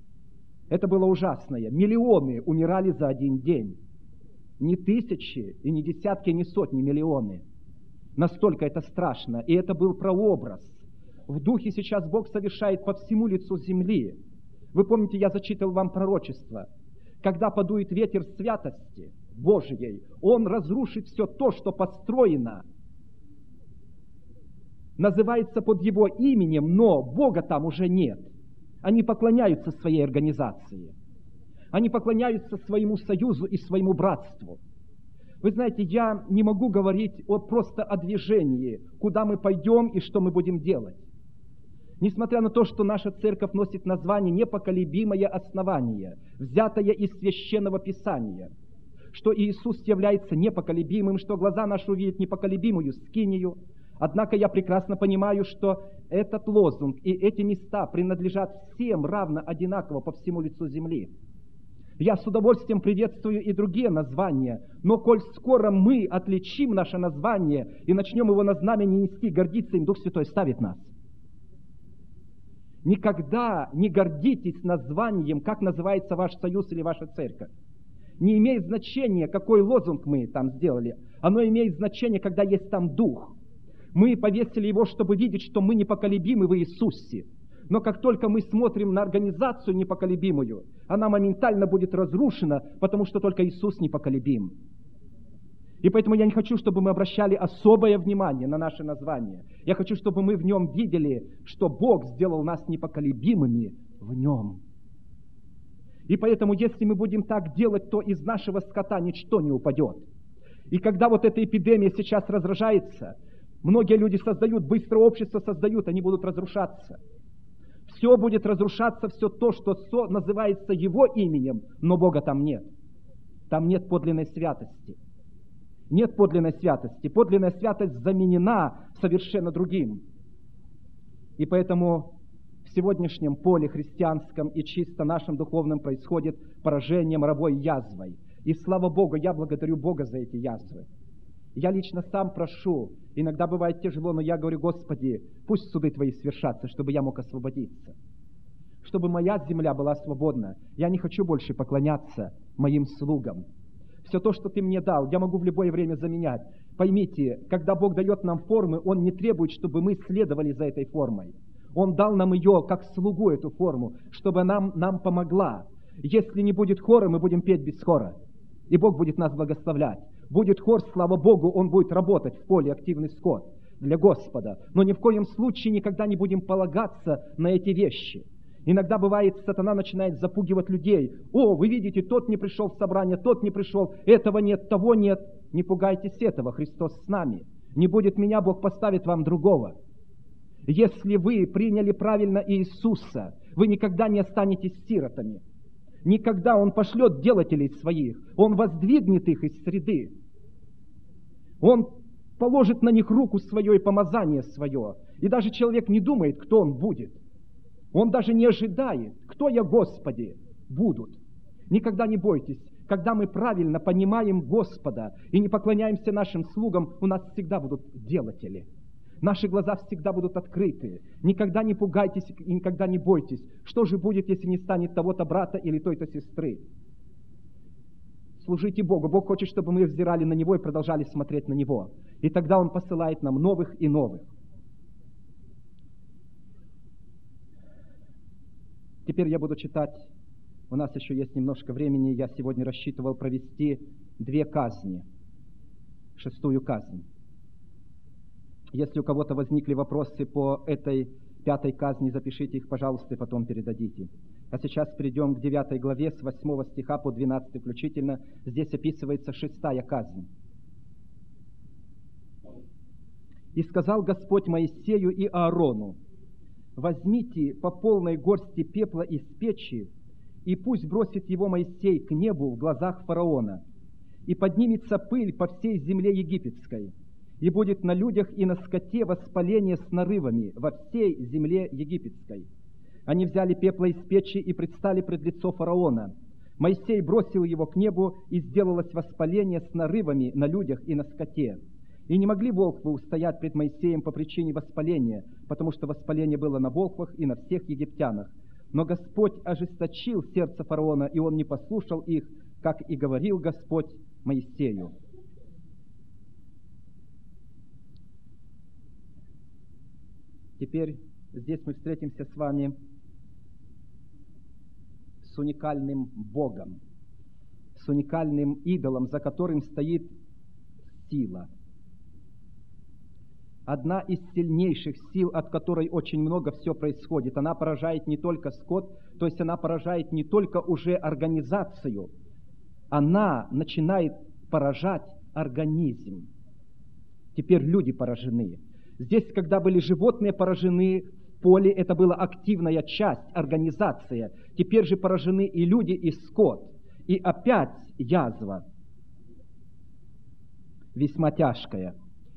Это было ужасное. Миллионы умирали за один день. Не тысячи, и не десятки, и не сотни, миллионы. Настолько это страшно. И это был прообраз. В духе сейчас Бог совершает по всему лицу земли. Вы помните, я зачитал вам пророчество. Когда подует ветер святости Божией, Он разрушит все то, что построено. Называется под Его именем, но Бога там уже нет. Они поклоняются своей организации. Они поклоняются своему союзу и своему братству. Вы знаете, я не могу говорить о, просто о движении, куда мы пойдем и что мы будем делать. Несмотря на то, что наша церковь носит название «Непоколебимое основание», взятое из Священного Писания, что Иисус является непоколебимым, что глаза наши увидят непоколебимую скинию. Однако я прекрасно понимаю, что этот лозунг и эти места принадлежат всем равно одинаково по всему лицу земли. Я с удовольствием приветствую и другие названия, но коль скоро мы отличим наше название и начнем его на знамени нести, гордиться им, Дух Святой ставит нас. Никогда не гордитесь названием, как называется ваш союз или ваша церковь. Не имеет значения, какой лозунг мы там сделали. Оно имеет значение, когда есть там Дух. Мы повесили его, чтобы видеть, что мы непоколебимы в Иисусе. Но как только мы смотрим на организацию непоколебимую, она моментально будет разрушена, потому что только Иисус непоколебим. И поэтому я не хочу, чтобы мы обращали особое внимание на наше название. Я хочу, чтобы мы в нем видели, что Бог сделал нас непоколебимыми в нем. И поэтому, если мы будем так делать, то из нашего скота ничто не упадет. И когда вот эта эпидемия сейчас разражается, многие люди создают, быстро общество создают, они будут разрушаться. Все будет разрушаться, все то, что со, называется Его именем, но Бога там нет. Там нет подлинной святости. Нет подлинной святости. Подлинная святость заменена совершенно другим. И поэтому в сегодняшнем поле христианском и чисто нашем духовном происходит поражение моровой язвой. И слава Богу, я благодарю Бога за эти язвы. Я лично сам прошу, иногда бывает тяжело, но я говорю: Господи, пусть суды Твои свершатся, чтобы я мог освободиться. Чтобы моя земля была свободна. Я не хочу больше поклоняться моим слугам. Все то, что Ты мне дал, я могу в любое время заменять. Поймите, когда Бог дает нам формы, Он не требует, чтобы мы следовали за этой формой. Он дал нам ее, как слугу, эту форму, чтобы нам, нам помогла. Если не будет хора, мы будем петь без хора. И Бог будет нас благословлять. Будет хор, слава Богу, он будет работать в поле, активный скот для Господа. Но ни в коем случае никогда не будем полагаться на эти вещи. Иногда бывает, сатана начинает запугивать людей. О, вы видите, тот не пришел в собрание, тот не пришел, этого нет, того нет. Не пугайтесь этого, Христос с нами. Не будет меня, Бог поставит вам другого. Если вы приняли правильно Иисуса, вы никогда не останетесь сиротами. Никогда Он пошлет делателей своих, Он воздвигнет их из среды. Он положит на них руку свою и помазание свое. И даже человек не думает, кто он будет. Он даже не ожидает, кто я, Господи, будут. Никогда не бойтесь, когда мы правильно понимаем Господа и не поклоняемся нашим слугам, у нас всегда будут делатели. Наши глаза всегда будут открыты. Никогда не пугайтесь и никогда не бойтесь. Что же будет, если не станет того-то брата или той-то сестры? Служите Богу. Бог хочет, чтобы мы взирали на Него и продолжали смотреть на Него. И тогда Он посылает нам новых и новых. Теперь я буду читать. У нас еще есть немножко времени. Я сегодня рассчитывал провести две казни. Шестую казнь. Если у кого-то возникли вопросы по этой пятой казни, запишите их, пожалуйста, и потом передадите. А сейчас перейдем к девятой главе, с восьмого стиха по двенадцатый включительно. Здесь описывается шестая казнь. «И сказал Господь Моисею и Аарону: возьмите по полной горсти пепла из печи, и пусть бросит его Моисей к небу в глазах фараона, и поднимется пыль по всей земле египетской, и будет на людях и на скоте воспаление с нарывами во всей земле египетской. Они взяли пепла из печи и предстали пред лицо фараона. Моисей бросил его к небу, и сделалось воспаление с нарывами на людях и на скоте. И не могли волхвы устоять пред Моисеем по причине воспаления, потому что воспаление было на волхвах и на всех египтянах. Но Господь ожесточил сердце фараона, и он не послушал их, как и говорил Господь Моисею». Теперь здесь мы встретимся с вами с уникальным Богом, с уникальным идолом, за которым стоит сила. Одна из сильнейших сил, от которой очень много все происходит. Она поражает не только скот, то есть она поражает не только уже организацию, она начинает поражать организм. Теперь люди поражены. Здесь, когда были животные поражены в поле, это была активная часть, организация. Теперь же поражены и люди, и скот. И опять язва, весьма тяжкая.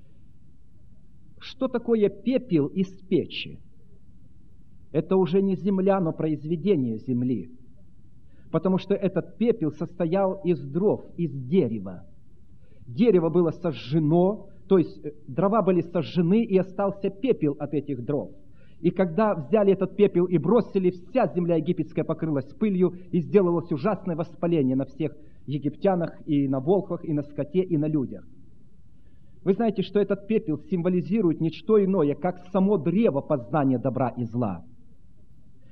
Что такое пепел из печи? Это уже не земля, но произведение земли. Потому что этот пепел состоял из дров, из дерева. Дерево было сожжено, то есть дрова были сожжены, и остался пепел от этих дров. И когда взяли этот пепел и бросили, вся земля египетская покрылась пылью, и сделалось ужасное воспаление на всех египтянах, и на волхвах, и на скоте, и на людях. Вы знаете, что этот пепел символизирует ничто иное, как само древо познания добра и зла.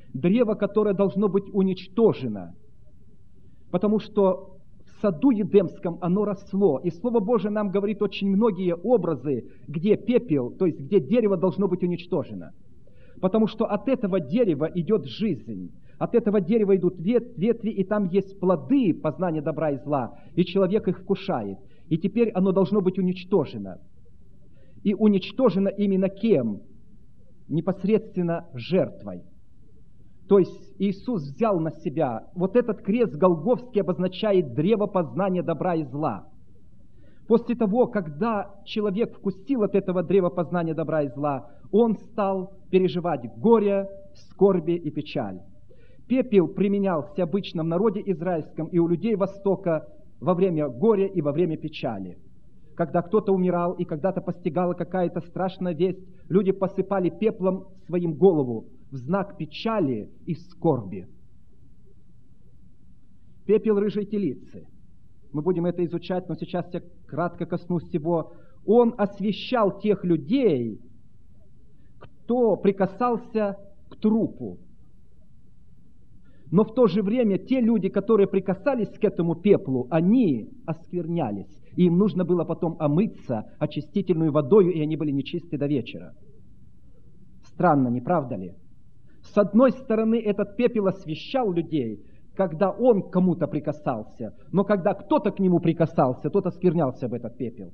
древо, которое должно быть уничтожено, потому что в саду Едемском оно росло. И Слово Божие нам говорит очень многие образы, где пепел, то есть где дерево должно быть уничтожено. Потому что от этого дерева идет жизнь. От этого дерева идут ветви, и там есть плоды познания добра и зла, и человек их вкушает. И теперь оно должно быть уничтожено. И уничтожено именно кем? Непосредственно жертвой. То есть Иисус взял на себя, вот этот крест Голгофский обозначает древо познания добра и зла. После того, когда человек вкусил от этого древа познания добра и зла, он стал переживать горе, скорби и печаль. Пепел применялся обычно в народе израильском и у людей Востока во время горя и во время печали. Когда кто-то умирал и когда-то постигала какая-то страшная весть, люди посыпали пеплом своим голову в знак печали и скорби. Пепел рыжей телицы. Мы будем это изучать, но сейчас я кратко коснусь его. Он освещал тех людей, кто прикасался к трупу. Но в то же время те люди, которые прикасались к этому пеплу, они осквернялись. И им нужно было потом омыться очистительной водою, и они были нечисты до вечера. Странно, не правда ли? С одной стороны, этот пепел освещал людей, когда он к кому-то прикасался, но когда кто-то к нему прикасался, тот осквернялся об этот пепел.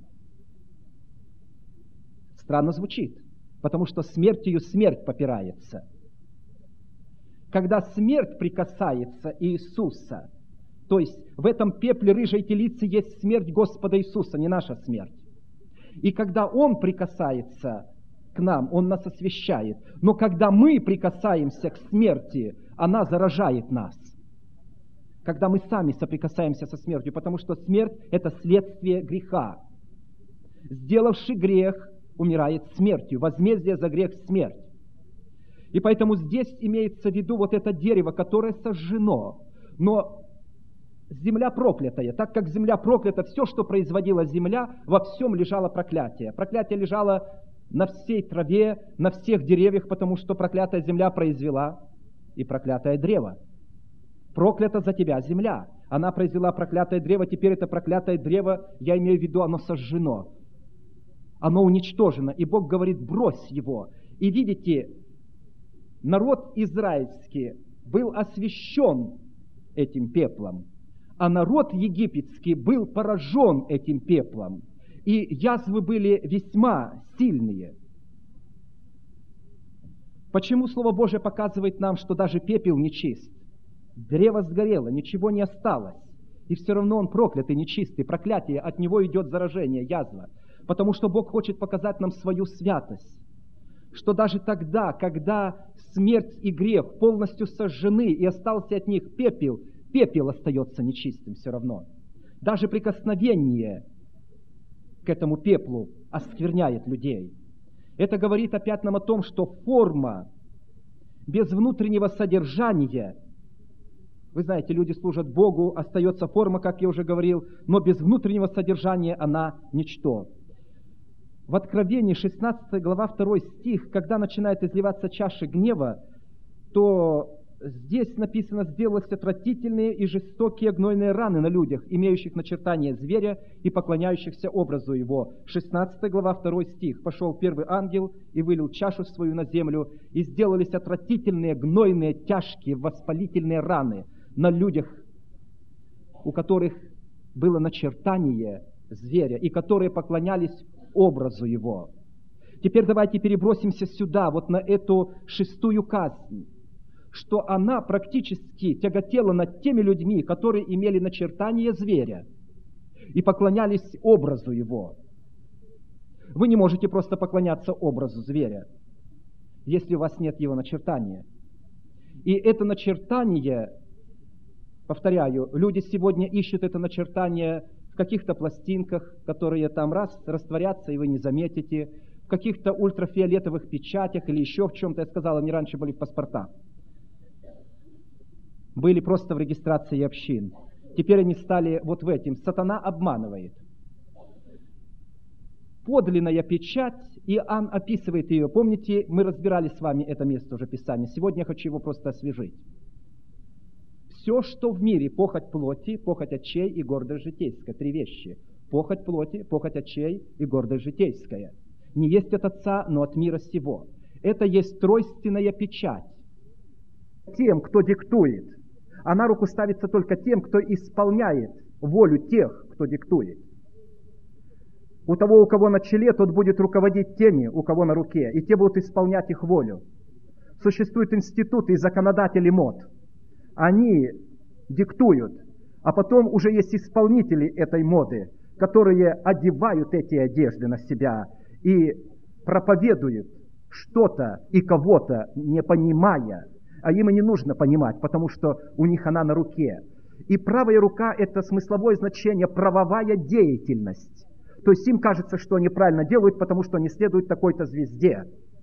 Странно звучит, потому что смертью смерть попирается. Когда смерть прикасается Иисуса, то есть в этом пепле рыжей телицы есть смерть Господа Иисуса, не наша смерть. И когда Он прикасается к нам, Он нас освящает. Но когда мы прикасаемся к смерти, она заражает нас. Когда мы сами соприкасаемся со смертью, потому что смерть – это следствие греха. Сделавший грех умирает смертью. Возмездие за грех – смерть. И поэтому здесь имеется в виду вот это дерево, которое сожжено. Но земля проклятая. Так как земля проклята, все, что производила земля, во всем лежало проклятие. Проклятие лежало на всей траве, на всех деревьях, потому что проклятая земля произвела и проклятое древо. Проклята за тебя земля. Она произвела проклятое древо, теперь это проклятое древо, я имею в виду, оно сожжено. Оно уничтожено. И Бог говорит, брось его. И видите, народ израильский был освящен этим пеплом, а народ египетский был поражен этим пеплом. И язвы были весьма сильные. Почему Слово Божие показывает нам, что даже пепел нечист? Древо сгорело, ничего не осталось. И все равно он проклятый, нечистый. Проклятие, от него идет заражение, язва. Потому что Бог хочет показать нам свою святость. Что даже тогда, когда смерть и грех полностью сожжены и остался от них пепел, пепел остается нечистым все равно. Даже прикосновение к этому пеплу оскверняет людей. Это говорит опять нам о том, что форма без внутреннего содержания, вы знаете, люди служат Богу, остается форма, как я уже говорил, но без внутреннего содержания она ничто. В Откровении, шестнадцатая глава, второй стих, когда начинает изливаться чаша гнева, то здесь написано, сделались отвратительные и жестокие гнойные раны на людях, имеющих начертание зверя и поклоняющихся образу его. шестнадцатая глава, второй стих. Пошел первый ангел и вылил чашу свою на землю, и сделались отвратительные, гнойные, тяжкие, воспалительные раны на людях, у которых было начертание зверя, и которые поклонялись образу его. Теперь давайте перебросимся сюда, вот на эту шестую казнь, что она практически тяготела над теми людьми, которые имели начертание зверя и поклонялись образу его. Вы не можете просто поклоняться образу зверя, если у вас нет его начертания. И это начертание, повторяю, люди сегодня ищут это начертание в каких-то пластинках, которые там раз растворятся, и вы не заметите, в каких-то ультрафиолетовых печатях или еще в чем-то. Я сказал, они раньше были в паспортах. Были просто в регистрации общин. Теперь они стали вот в этим. Сатана обманывает. подлинная печать, Иоанн описывает ее. Помните, мы разбирали с вами это место уже Писания. Сегодня я хочу его просто освежить. Все, что в мире, похоть плоти, похоть очей и гордость житейская. Три вещи. Похоть плоти, похоть очей и гордость житейская. Не есть от Отца, но от мира сего. Это есть тройственная печать. Тем, кто диктует. А на руку ставится только тем, кто исполняет волю тех, кто диктует. У того, у кого на челе, тот будет руководить теми, у кого на руке, и те будут исполнять их волю. Существуют институты и законодатели мод. Они диктуют, а потом уже есть исполнители этой моды, которые одевают эти одежды на себя и проповедуют что-то и кого-то, не понимая. А им и не нужно понимать, потому что у них она на руке. И правая рука – это смысловое значение правовая деятельность. То есть им кажется, что они правильно делают, потому что они следуют такой-то звезде.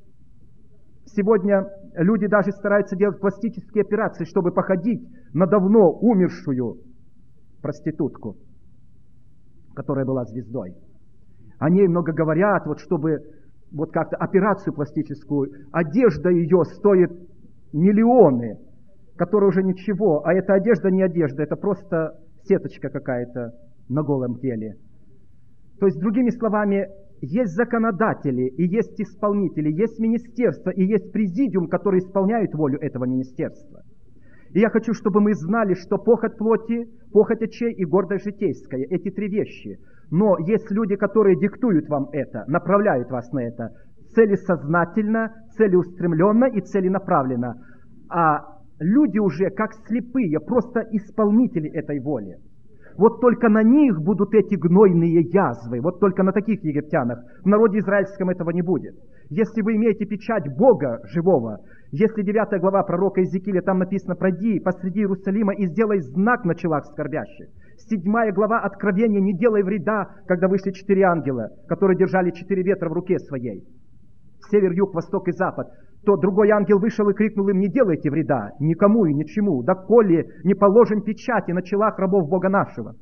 Сегодня люди даже стараются делать пластические операции, чтобы походить на давно умершую проститутку, которая была звездой. О ней много говорят, вот чтобы вот как-то операцию пластическую. Одежда ее стоит миллионы, которые уже ничего. А эта одежда не одежда, это просто сеточка какая-то на голом теле. То есть, другими словами, есть законодатели, и есть исполнители, есть министерство, и есть президиум, который исполняет волю этого министерства. И я хочу, чтобы мы знали, что похоть плоти, похоть очей и гордость житейская – эти три вещи. Но есть люди, которые диктуют вам это, направляют вас на это целесознательно, целеустремленно и целенаправленно. А люди уже, как слепые, просто исполнители этой воли. Вот только на них будут эти гнойные язвы, вот только на таких египтянах. В народе израильском этого не будет. Если вы имеете печать Бога живого, если девятая глава пророка Иезекииля, там написано: «Пройди посреди Иерусалима и сделай знак на челах скорбящих». Седьмая глава Откровения: «Не делай вреда», когда вышли четыре ангела, которые держали четыре ветра в руке своей. Север, юг, восток и запад. То другой ангел вышел и крикнул им: «Не делайте вреда никому и ничему, доколе не положим печати на челах рабов Бога нашего».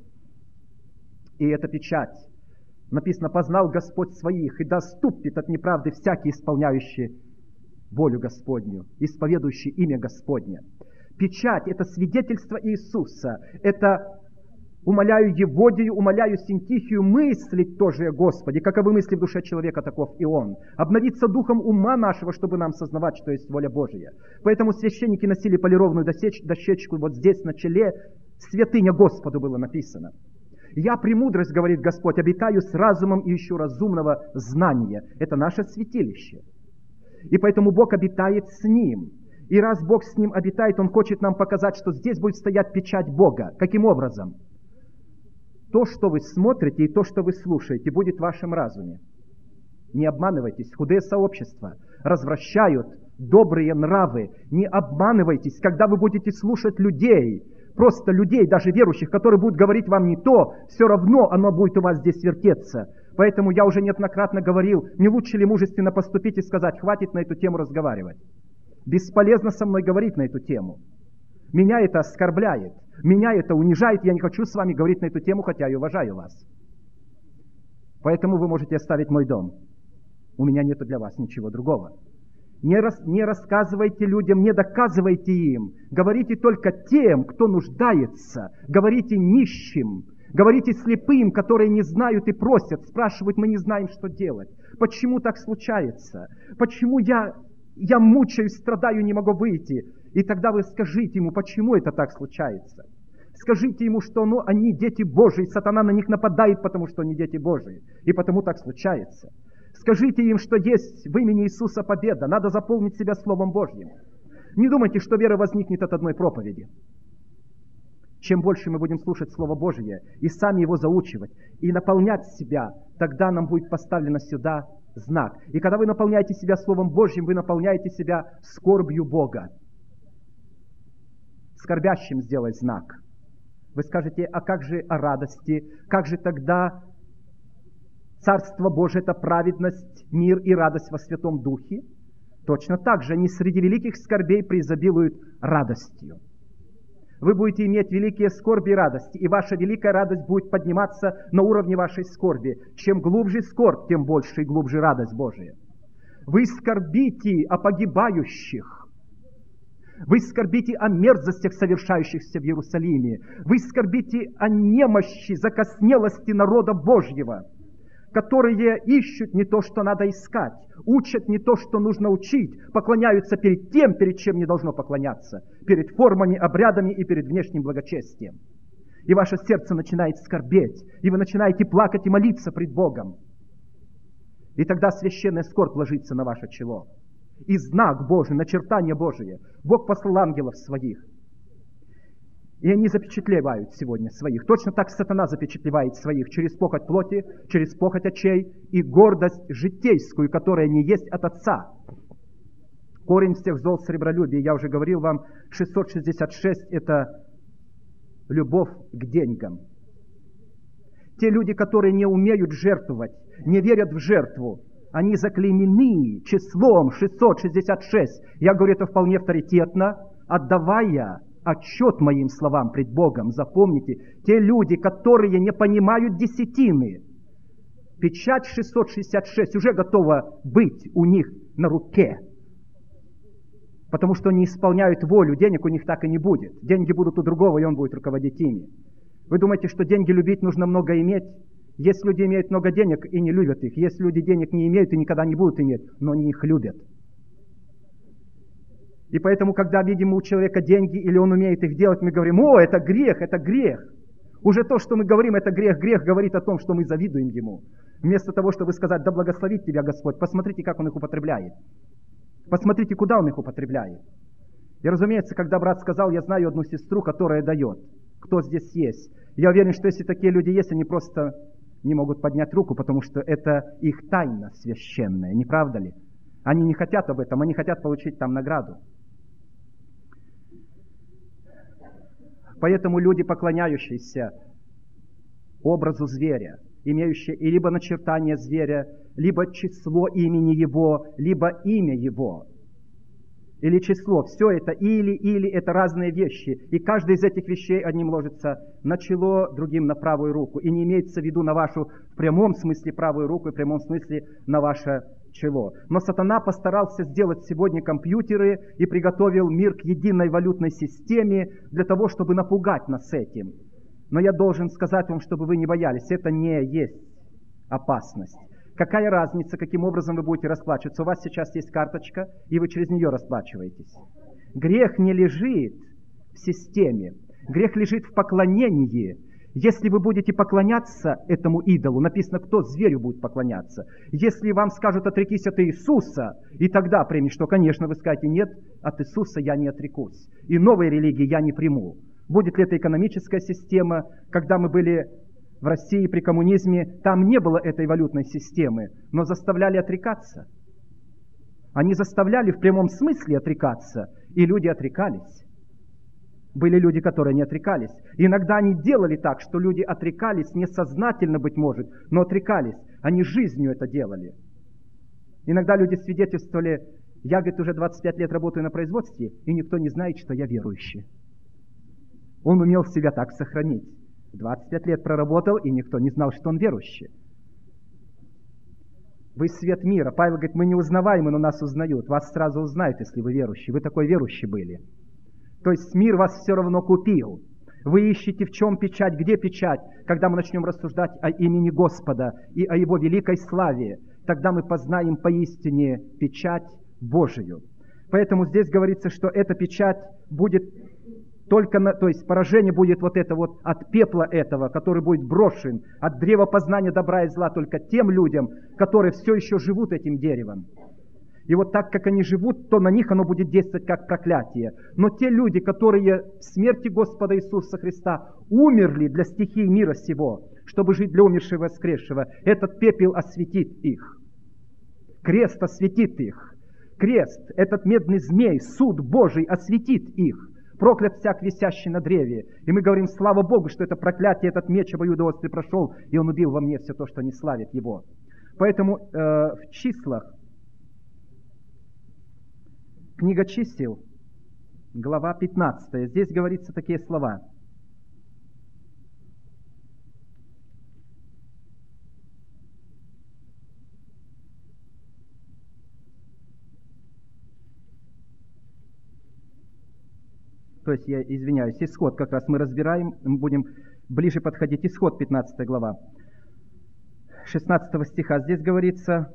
И эта печать, написано: «Познал Господь своих, и доступит от неправды всякий, исполняющий волю Господню, исповедующий имя Господне». Печать – это свидетельство Иисуса, это умоляю Еводию, умоляю Синтихию мыслить тоже о Господе, каковы мысли в душе человека, таков и он. Обновиться духом ума нашего, чтобы нам сознавать, что есть воля Божия. Поэтому священники носили полированную дощечку, вот здесь на челе святыня Господу было написано. «Я премудрость, говорит Господь, обитаю с разумом и ищу разумного знания». Это наше святилище. И поэтому Бог обитает с ним. И раз Бог с ним обитает, Он хочет нам показать, что здесь будет стоять печать Бога. Каким образом? То, что вы смотрите, и то, что вы слушаете, будет в вашем разуме. Не обманывайтесь. Худые сообщества развращают добрые нравы. Не обманывайтесь, когда вы будете слушать людей, просто людей, даже верующих, которые будут говорить вам не то, все равно оно будет у вас здесь вертеться. Поэтому я уже неоднократно говорил, не лучше ли мужественно поступить и сказать: хватит на эту тему разговаривать. Бесполезно со мной говорить на эту тему. Меня это оскорбляет, меня это унижает, я не хочу с вами говорить на эту тему, хотя и уважаю вас. Поэтому вы можете оставить мой дом. У меня нет для вас ничего другого. Не, рас, не рассказывайте людям, не доказывайте им. Говорите только тем, кто нуждается. Говорите нищим. Говорите слепым, которые не знают и просят, спрашивают: мы не знаем, что делать. Почему так случается? Почему я, я мучаюсь, страдаю, не могу выйти? И тогда вы скажите ему, почему это так случается. Скажите ему, что ну, они дети Божии, сатана на них нападает, потому что они дети Божии. И потому так случается. Скажите им, что есть в имени Иисуса победа. Надо заполнить себя Словом Божьим. Не думайте, что вера возникнет от одной проповеди. Чем больше мы будем слушать Слово Божие и сами его заучивать, и наполнять себя, тогда нам будет поставлено сюда знак. И когда вы наполняете себя Словом Божьим, вы наполняете себя скорбью Бога. Скорбящим сделать знак. Вы скажете: а как же о радости? Как же тогда Царство Божие — это праведность, мир и радость во Святом вы будете иметь великие скорби и радости, и ваша великая радость будет подниматься на уровне вашей скорби. Чем глубже скорбь, тем больше и глубже радость Божия. Вы скорбите о погибающих. Вы скорбите о мерзостях, совершающихся в Иерусалиме. Вы скорбите о немощи, закоснелости народа Божьего, которые ищут не то, что надо искать, учат не то, что нужно учить, поклоняются перед тем, перед чем не должно поклоняться, перед формами, обрядами и перед внешним благочестием. И ваше сердце начинает скорбеть, и вы начинаете плакать и молиться пред Богом. И тогда священная скорбь ложится на ваше чело. И знак Божий, начертание Божие. Бог послал ангелов своих. И они запечатлевают сегодня своих. Точно так сатана запечатлевает своих через похоть плоти, через похоть очей и гордость житейскую, которая не есть от Отца. Корень всех зол сребролюбия, я уже говорил вам, шестьсот шестьдесят шесть – это любовь к деньгам. Те люди, которые не умеют жертвовать, не верят в жертву, они заклеймены числом шестьсот шестьдесят шесть. Я говорю это вполне авторитетно, отдавая отчет моим словам пред Богом. Запомните, те люди, которые не понимают десятины, печать шестьсот шестьдесят шесть уже готова быть у них на руке. Потому что они исполняют волю, денег у них так и не будет. Деньги будут у другого, и он будет руководить ими. Вы думаете, что деньги любить нужно много иметь? Есть люди, имеют много денег и не любят их. Есть люди, денег не имеют и никогда не будут иметь, но они их любят. И поэтому, когда видим у человека деньги или он умеет их делать, мы говорим: о, это грех, это грех. Уже то, что мы говорим, это грех. Грех говорит о том, что мы завидуем ему. Вместо того, чтобы сказать: да благословит тебя Господь, посмотрите, как он их употребляет. Посмотрите, куда он их употребляет. И, разумеется, когда брат сказал: я знаю одну сестру, которая дает. Кто здесь есть? Я уверен, что если такие люди есть, они просто не могут поднять руку, потому что это их тайна священная, не правда ли? Они не хотят об этом, они хотят получить там награду. Поэтому люди, поклоняющиеся образу зверя, имеющие и либо начертание зверя, либо число имени его, либо имя его, или число, все это или, или, это разные вещи. И каждая из этих вещей одним ложится на чело, другим на правую руку. И не имеется в виду на вашу в прямом смысле правую руку и в прямом смысле на ваше чело. Но сатана постарался сделать сегодня компьютеры и приготовил мир к единой валютной системе для того, чтобы напугать нас этим. Но я должен сказать вам, чтобы вы не боялись, это не есть опасность. Какая разница, каким образом вы будете расплачиваться? У вас сейчас есть карточка, и вы через нее расплачиваетесь. Грех не лежит в системе. Грех лежит в поклонении. Если вы будете поклоняться этому идолу, написано, кто зверю будет поклоняться. Если вам скажут: отрекись от Иисуса, и тогда примешь, что, конечно, вы скажете: нет, от Иисуса я не отрекусь. И новой религии я не приму. Будет ли это экономическая система, когда мы были в России при коммунизме, там не было этой валютной системы, но заставляли отрекаться. Они заставляли в прямом смысле отрекаться, и люди отрекались. Были люди, которые не отрекались. Иногда они делали так, что люди отрекались, несознательно, быть может, но отрекались. Они жизнью это делали. Иногда люди свидетельствовали: я, говорит, уже двадцать пять лет работаю на производстве, и никто не знает, что я верующий. Он умел себя так сохранить. двадцать пять лет проработал, и никто не знал, что он верующий. Вы свет мира. Павел говорит: мы неузнаваемы, но нас узнают. Вас сразу узнают, если вы верующий. Вы такой верующий были. То есть мир вас все равно купил. Вы ищете, в чем печать, где печать. Когда мы начнем рассуждать о имени Господа и о Его великой славе, тогда мы познаем поистине печать Божию. Поэтому здесь говорится, что эта печать будет только, на, то есть поражение будет вот это вот от пепла этого, который будет брошен, от древа познания добра и зла только тем людям, которые все еще живут этим деревом. И вот так, как они живут, то на них оно будет действовать как проклятие. Но те люди, которые в смерти Господа Иисуса Христа умерли для стихии мира сего, чтобы жить для умершего и воскресшего, этот пепел осветит их. Крест осветит их. Крест, этот медный змей, суд Божий осветит их. Проклят всяк, висящий на древе. И мы говорим: слава Богу, что это проклятие, этот меч обоюдоострый прошел, и он убил во мне все то, что не славит его. Поэтому э, в числах, книга чисел, глава пятнадцатая. Здесь говорится такие слова. То есть, я извиняюсь, Исход как раз мы разбираем, мы будем ближе подходить. Исход, пятнадцатая глава, шестнадцатого стиха. Здесь говорится: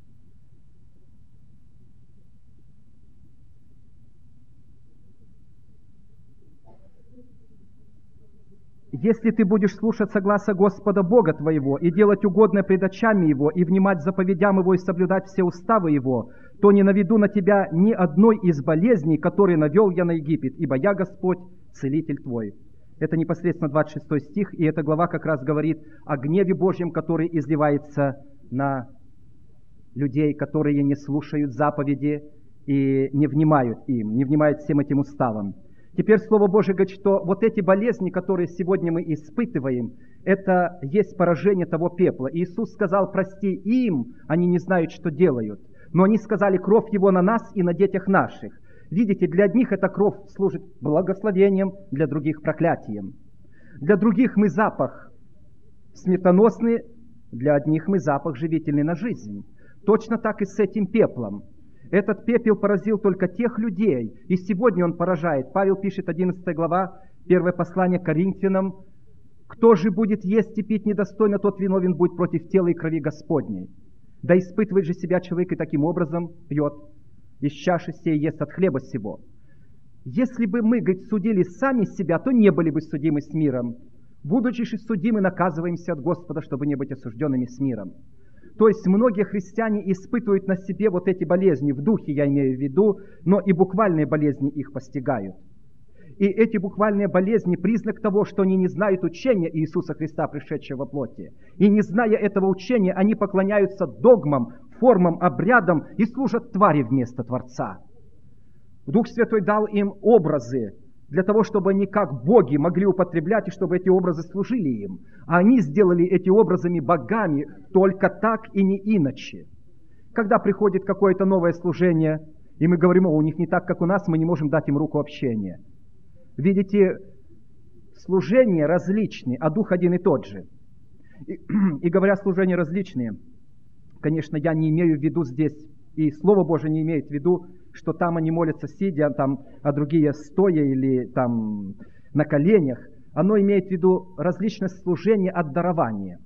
«Если ты будешь слушаться гласа Господа Бога твоего и делать угодное пред очами Его, и внимать заповедям Его, и соблюдать все уставы Его, то не наведу на тебя ни одной из болезней, которые навел я на Египет, ибо я Господь, целитель твой». Это непосредственно двадцать шестой стих, и эта глава как раз говорит о гневе Божьем, который изливается на людей, которые не слушают заповеди и не внимают им, не внимают всем этим уставам. Теперь Слово Божие говорит, что вот эти болезни, которые сегодня мы испытываем, это есть поражение того пепла. И Иисус сказал: прости им, они не знают, что делают. Но они сказали: кровь Его на нас и на детях наших. Видите, для одних эта кровь служит благословением, для других проклятием. Для других мы запах смертоносный, для одних мы запах живительный на жизнь. Точно так и с этим пеплом. Этот пепел поразил только тех людей, и сегодня он поражает. Павел пишет, одиннадцатая глава, первое послание к Коринфянам: «Кто же будет есть и пить недостойно, тот виновен будет против тела и крови Господней. Да испытывает же себя человек и таким образом пьет из чаши сей, ест от хлеба сего». Если бы мы, говорит, судили сами себя, то не были бы судимы с миром. Будучи же судимы, наказываемся от Господа, чтобы не быть осужденными с миром. То есть многие христиане испытывают на себе вот эти болезни, в духе я имею в виду, но и буквальные болезни их постигают. И эти буквальные болезни – признак того, что они не знают учения Иисуса Христа, пришедшего во плоти. И не зная этого учения, они поклоняются догмам, формам, обрядам и служат твари вместо Творца. Дух Святой дал им образы, для того, чтобы они как боги могли употреблять, и чтобы эти образы служили им. А они сделали эти образами богами только так и не иначе. Когда приходит какое-то новое служение, и мы говорим: о, у них не так, как у нас, мы не можем дать им руку общения. Видите, служения различные, а дух один и тот же. И, и говоря, служения различные, конечно, я не имею в виду здесь, и Слово Божие не имеет в виду, что там они молятся сидя, там, а другие стоя или там на коленях. Оно имеет в виду различность служения от дарования.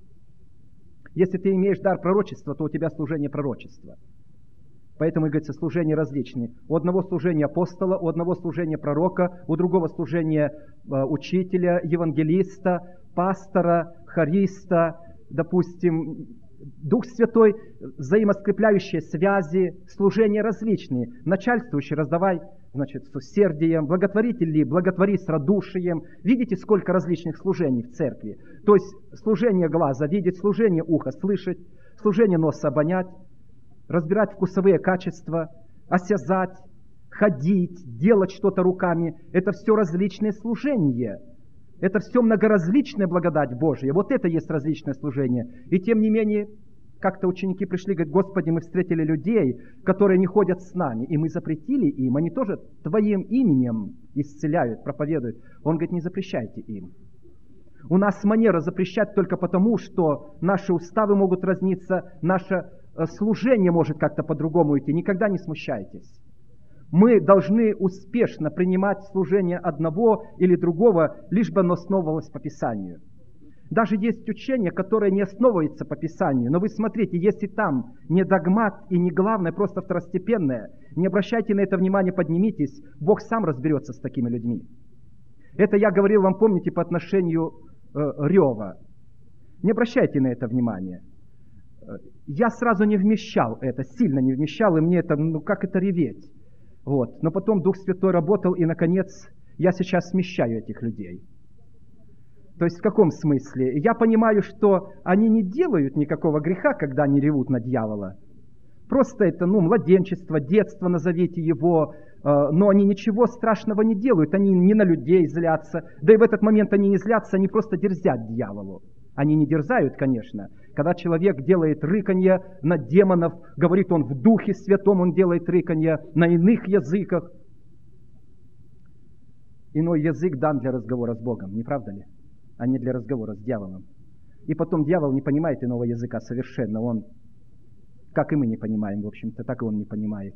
Если ты имеешь дар пророчества, то у тебя служение пророчества. Поэтому, и говорится, служения различные. У одного служения апостола, у одного служения пророка, у другого служения э, учителя, евангелиста, пастора, хориста, допустим, Дух Святой, взаимоскрепляющие связи, служения различные. Начальствующий раздавай, значит, с усердием, благотворитель ли, благотвори с радушием. Видите, сколько различных служений в церкви. То есть служение глаза видеть, служение уха слышать, служение носа обонять, разбирать вкусовые качества, осязать, ходить, делать что-то руками. Это все различные служения. Это все многоразличная благодать Божия. Вот это есть различное служение. И тем не менее, как-то ученики пришли, говорят: Господи, мы встретили людей, которые не ходят с нами, и мы запретили им. Они тоже Твоим именем исцеляют, проповедуют. Он говорит: не запрещайте им. У нас манера запрещать только потому, что наши уставы могут разниться, наше служение может как-то по-другому идти. Никогда не смущайтесь. Мы должны успешно принимать служение одного или другого, лишь бы оно основывалось по Писанию. Даже есть учение, которое не основывается по Писанию. Но вы смотрите, если там не догмат и не главное, просто второстепенное, не обращайте на это внимания, поднимитесь, Бог сам разберется с такими людьми. Это я говорил вам, помните, по отношению э, рева. Не обращайте на это внимания. Я сразу не вмещал это, сильно не вмещал, и мне это, ну как это реветь? Вот. Но потом Дух Святой работал, и, наконец, я сейчас смещаю этих людей. То есть в каком смысле? Я понимаю, что они не делают никакого греха, когда они ревут на дьявола. Просто это, ну, младенчество, детство, назовите его, но они ничего страшного не делают, они не на людей злятся. Да и в этот момент они не злятся, они просто дерзят дьяволу. Они не дерзают, конечно. Когда человек делает рыканье на демонов, говорит он в Духе Святом, он делает рыканье на иных языках. Иной язык дан для разговора с Богом, не правда ли? А не для разговора с дьяволом. И потом дьявол не понимает иного языка совершенно. Он, как и мы не понимаем, в общем-то, так и он не понимает.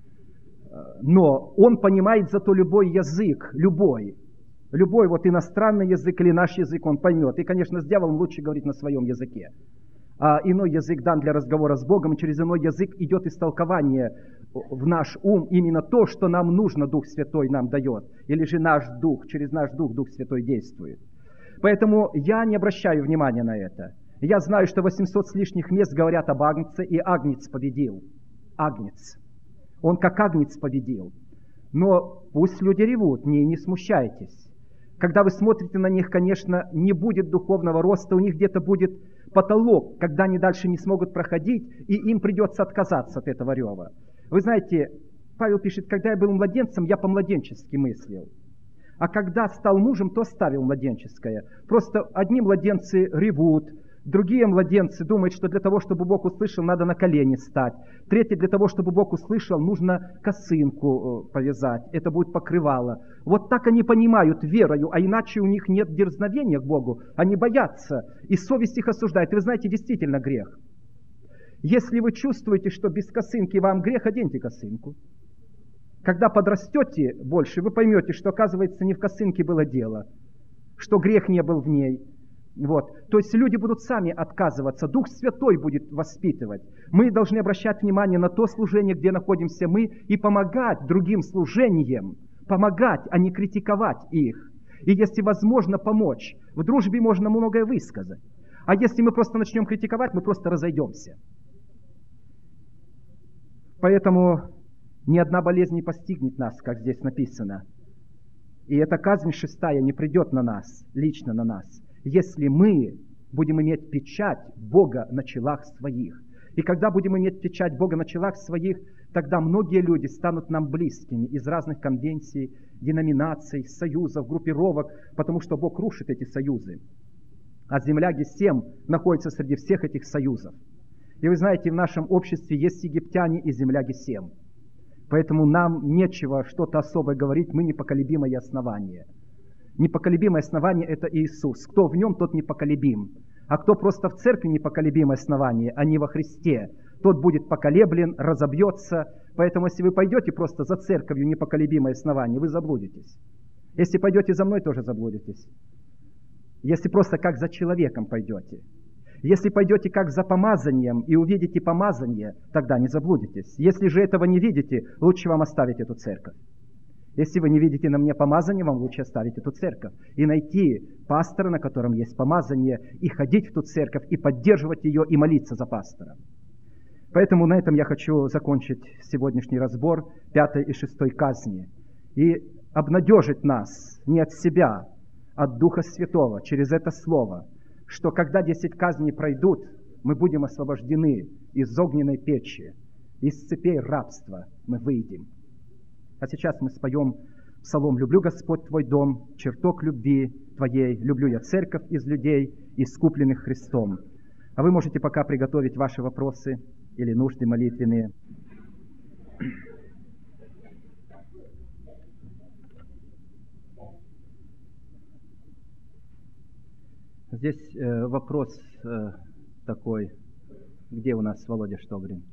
Но он понимает зато любой язык, любой. Любой вот иностранный язык или наш язык он поймет. И, конечно, с дьяволом лучше говорить на своем языке. А иной язык дан для разговора с Богом, и через иной язык идет истолкование в наш ум, именно то, что нам нужно, Дух Святой нам дает. Или же наш Дух, через наш Дух Дух Святой действует. Поэтому я не обращаю внимания на это. Я знаю, что восемьсот с лишних мест говорят об Агнце, и Агнец победил. Агнец. Он как Агнец победил. Но пусть люди ревут, не, не смущайтесь. Когда вы смотрите на них, конечно, не будет духовного роста, у них где-то будет потолок, когда они дальше не смогут проходить, и им придется отказаться от этого рева. Вы знаете, Павел пишет, когда я был младенцем, я по-младенчески мыслил. А когда стал мужем, то оставил младенческое. Просто одни младенцы ревут, другие младенцы думают, что для того, чтобы Бог услышал, надо на колени стать. Третьи, для того, чтобы Бог услышал, нужно косынку повязать. Это будет покрывало. Вот так они понимают верою, а иначе у них нет дерзновения к Богу. Они боятся, и совесть их осуждает. И вы знаете, действительно грех. Если вы чувствуете, что без косынки вам грех, оденьте косынку. Когда подрастете больше, вы поймете, что, оказывается, не в косынке было дело, что грех не был в ней. Вот. То есть люди будут сами отказываться, Дух Святой будет воспитывать. Мы должны обращать внимание на то служение, где находимся мы, и помогать другим служениям, помогать, а не критиковать их. И если возможно помочь, в дружбе можно многое высказать. А если мы просто начнем критиковать, мы просто разойдемся. Поэтому ни одна болезнь не постигнет нас, как здесь написано. И эта казнь шестая не придет на нас, лично на нас, если мы будем иметь печать Бога на челах своих. И когда будем иметь печать Бога на челах своих, тогда многие люди станут нам близкими из разных конвенций, деноминаций, союзов, группировок, потому что Бог рушит эти союзы. А земля Гесем находится среди всех этих союзов. И вы знаете, в нашем обществе есть египтяне и земля Гесем. Поэтому нам нечего что-то особое говорить, мы непоколебимое основание. Непоколебимое основание – это Иисус. Кто в нем, тот непоколебим. А кто просто в церкви непоколебимое основание, а не во Христе, тот будет поколеблен, разобьется. Поэтому, если вы пойдете просто за церковью непоколебимое основание, вы заблудитесь. Если пойдете за мной, тоже заблудитесь. Если просто как за человеком пойдете. Если пойдете как за помазанием и увидите помазание, тогда не заблудитесь. Если же этого не видите, лучше вам оставить эту церковь. Если вы не видите на мне помазание, вам лучше оставить эту церковь. И найти пастора, на котором есть помазание, и ходить в ту церковь, и поддерживать ее, и молиться за пастора. Поэтому на этом я хочу закончить сегодняшний разбор пятой и шестой казни. И обнадежить нас не от себя, а от Духа Святого через это слово, что когда десять казней пройдут, мы будем освобождены из огненной печи, из цепей рабства мы выйдем. А сейчас мы споем псалом «Люблю, Господь, Твой дом, чертог любви Твоей, люблю я церковь из людей, искупленных Христом». А вы можете пока приготовить ваши вопросы или нужды молитвенные. Здесь э, вопрос э, такой. Где у нас Володя Штобрин?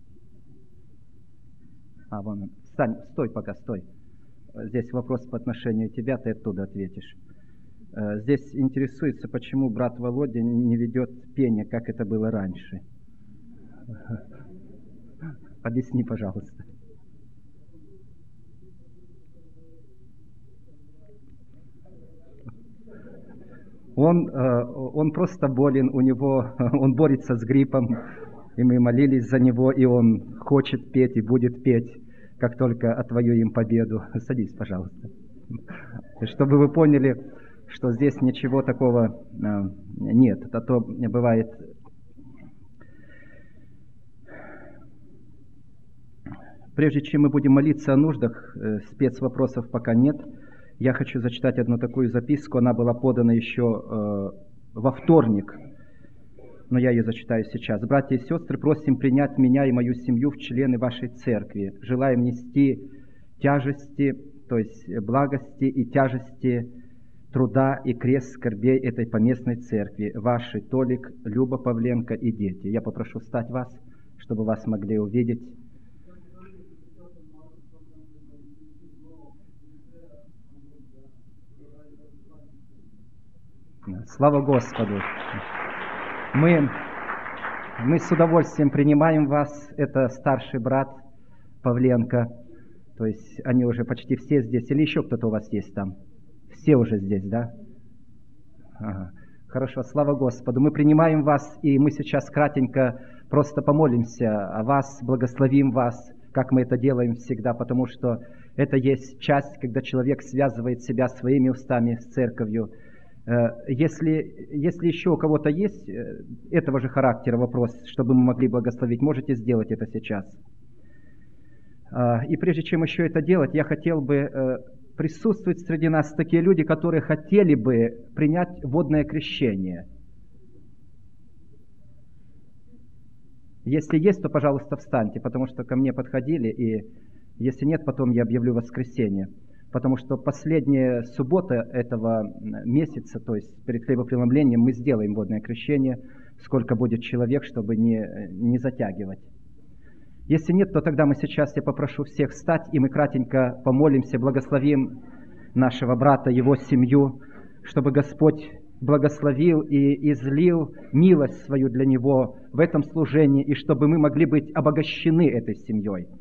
А, вон он. Встань, стой пока, стой. Здесь вопрос по отношению к тебе, ты оттуда ответишь. Э, здесь интересуется, почему брат Володя не ведет пение, как это было раньше. Объясни, пожалуйста. Он, он просто болен, у него, он борется с гриппом, и мы молились за него, и он хочет петь и будет петь, как только отвоюем победу. Садись, пожалуйста. Чтобы вы поняли, что здесь ничего такого нет. А то бывает... Прежде чем мы будем молиться о нуждах, спецвопросов пока нет. Я хочу зачитать одну такую записку. Она была подана еще э, во вторник, но я ее зачитаю сейчас. «Братья и сестры, просим принять меня и мою семью в члены вашей церкви. Желаем нести тяжести то есть благости и тяжести труда и крест скорбей этой поместной церкви, ваши Толик, Люба Павленко и дети. Я попрошу встать вас, чтобы вас могли увидеть. Слава Господу! Мы, мы с удовольствием принимаем вас. Это старший брат Павленко. То есть они уже почти все здесь. Или еще кто-то у вас есть там? Все уже здесь, да? Ага. Хорошо, слава Господу. Мы принимаем вас, и мы сейчас кратенько просто помолимся о вас, благословим вас, как мы это делаем всегда, потому что это есть часть, когда человек связывает себя своими устами с церковью. Если, если еще у кого-то есть этого же характера вопрос, чтобы мы могли благословить, можете сделать это сейчас. И прежде чем еще это делать, я хотел бы присутствовать среди нас такие люди, которые хотели бы принять водное крещение. Если есть, то, пожалуйста, встаньте, потому что ко мне подходили, и если нет, потом я объявлю воскресенье. Потому что последняя суббота этого месяца, то есть перед хлебопреломлением, мы сделаем водное крещение, сколько будет человек, чтобы не, не затягивать. Если нет, то тогда мы сейчас, я попрошу всех встать, и мы кратенько помолимся, благословим нашего брата, его семью, чтобы Господь благословил и излил милость свою для него в этом служении, и чтобы мы могли быть обогащены этой семьей.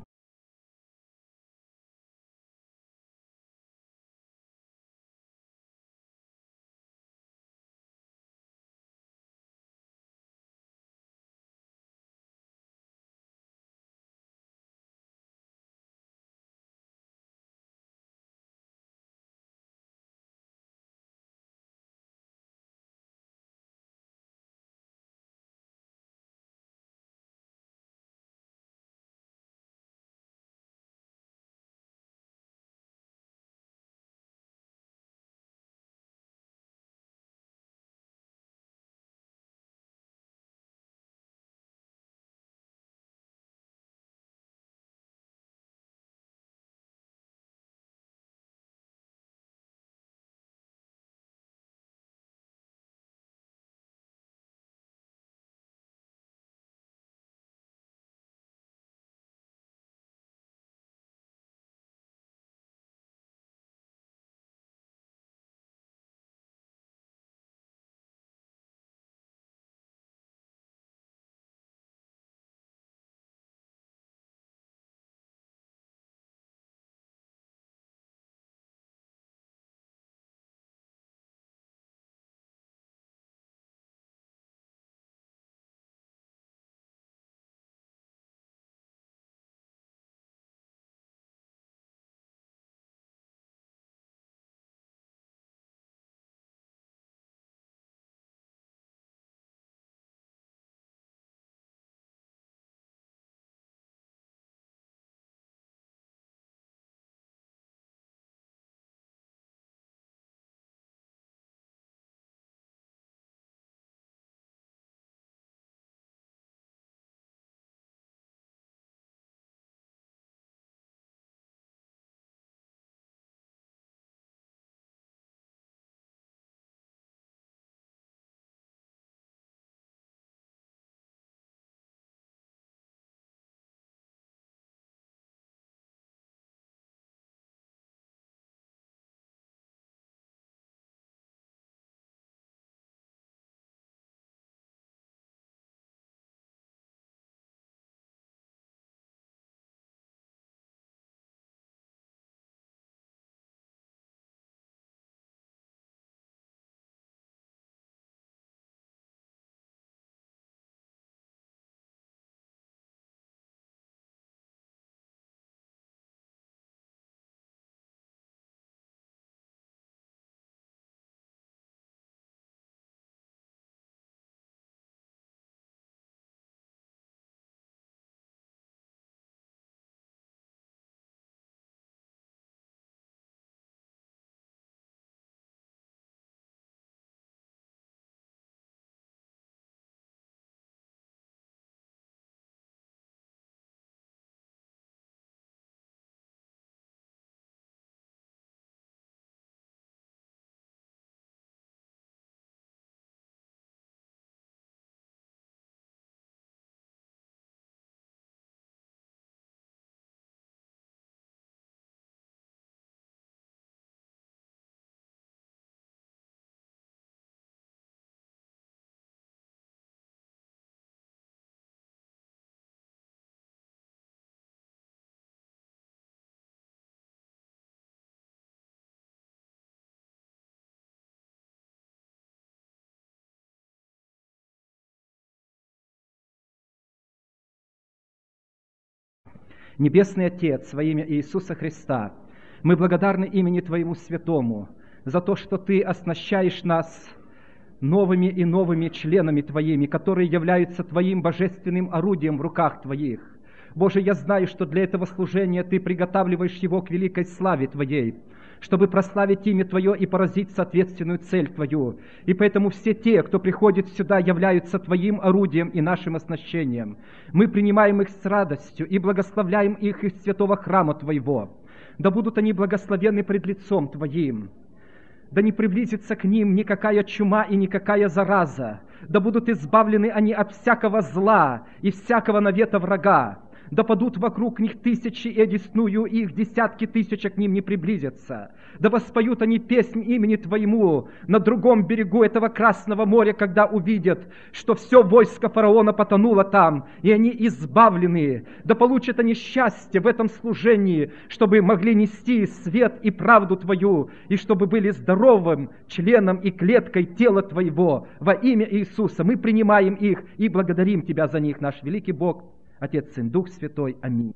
Небесный Отец, во имя Иисуса Христа, мы благодарны имени Твоему Святому за то, что Ты оснащаешь нас новыми и новыми членами Твоими, которые являются Твоим божественным орудием в руках Твоих. Боже, я знаю, что для этого служения Ты приготавливаешь его к великой славе Твоей, чтобы прославить имя Твое и поразить соответственную цель Твою. И поэтому все те, кто приходит сюда, являются Твоим орудием и нашим оснащением. Мы принимаем их с радостью и благословляем их из святого храма Твоего. Да будут они благословенны пред лицом Твоим. Да не приблизится к ним никакая чума и никакая зараза. Да будут избавлены они от всякого зла и всякого навета врага. Да падут вокруг них тысячи и одесную их, десятки тысяч к ним не приблизятся. Да воспоют они песнь имени Твоему на другом берегу этого Красного моря, когда увидят, что все войско фараона потонуло там, и они избавлены. Да получат они счастье в этом служении, чтобы могли нести свет и правду Твою, и чтобы были здоровым членом и клеткой тела Твоего. Во имя Иисуса мы принимаем их и благодарим Тебя за них, наш великий Бог, Отец, Сын, Дух Святой. Аминь.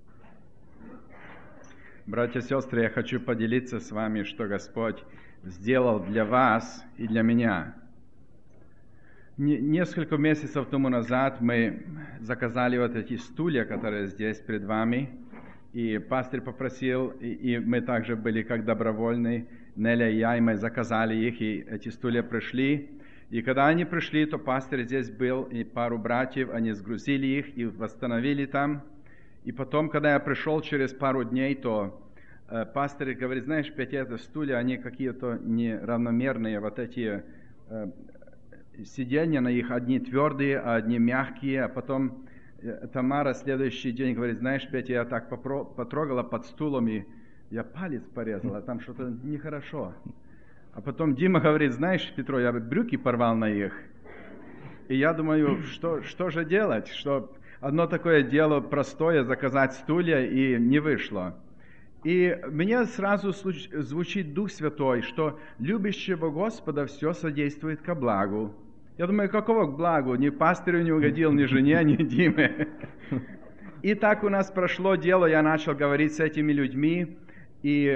Братья и сестры, я хочу поделиться с вами, что Господь сделал для вас и для меня. Несколько месяцев тому назад мы заказали вот эти стулья, которые здесь перед вами, и пастор попросил, и, и мы также были как добровольные, Неля и я, и мы заказали их, и эти стулья пришли. И когда они пришли, то пастор здесь был, и пару братьев, они сгрузили их и восстановили там. И потом, когда я пришел через пару дней, то э, пастор говорит, знаешь, Петя, это стулья, они какие-то неравномерные, вот эти э, сиденья на их, одни твердые, а одни мягкие. А потом э, Тамара следующий день говорит, знаешь, Петя, я так попро- потрогала под стулом, и я палец порезала, там что-то нехорошо. А потом Дима говорит, знаешь, Петро, я брюки порвал на их. И я думаю, что, что же делать? Что одно такое дело простое, заказать стулья, и не вышло. И мне сразу звучит Дух Святой, что любящего Господа все содействует ко благу. Я думаю, какого к благу? Ни пастырю не угодил, ни жене, ни Диме. И так у нас прошло дело, я начал говорить с этими людьми, и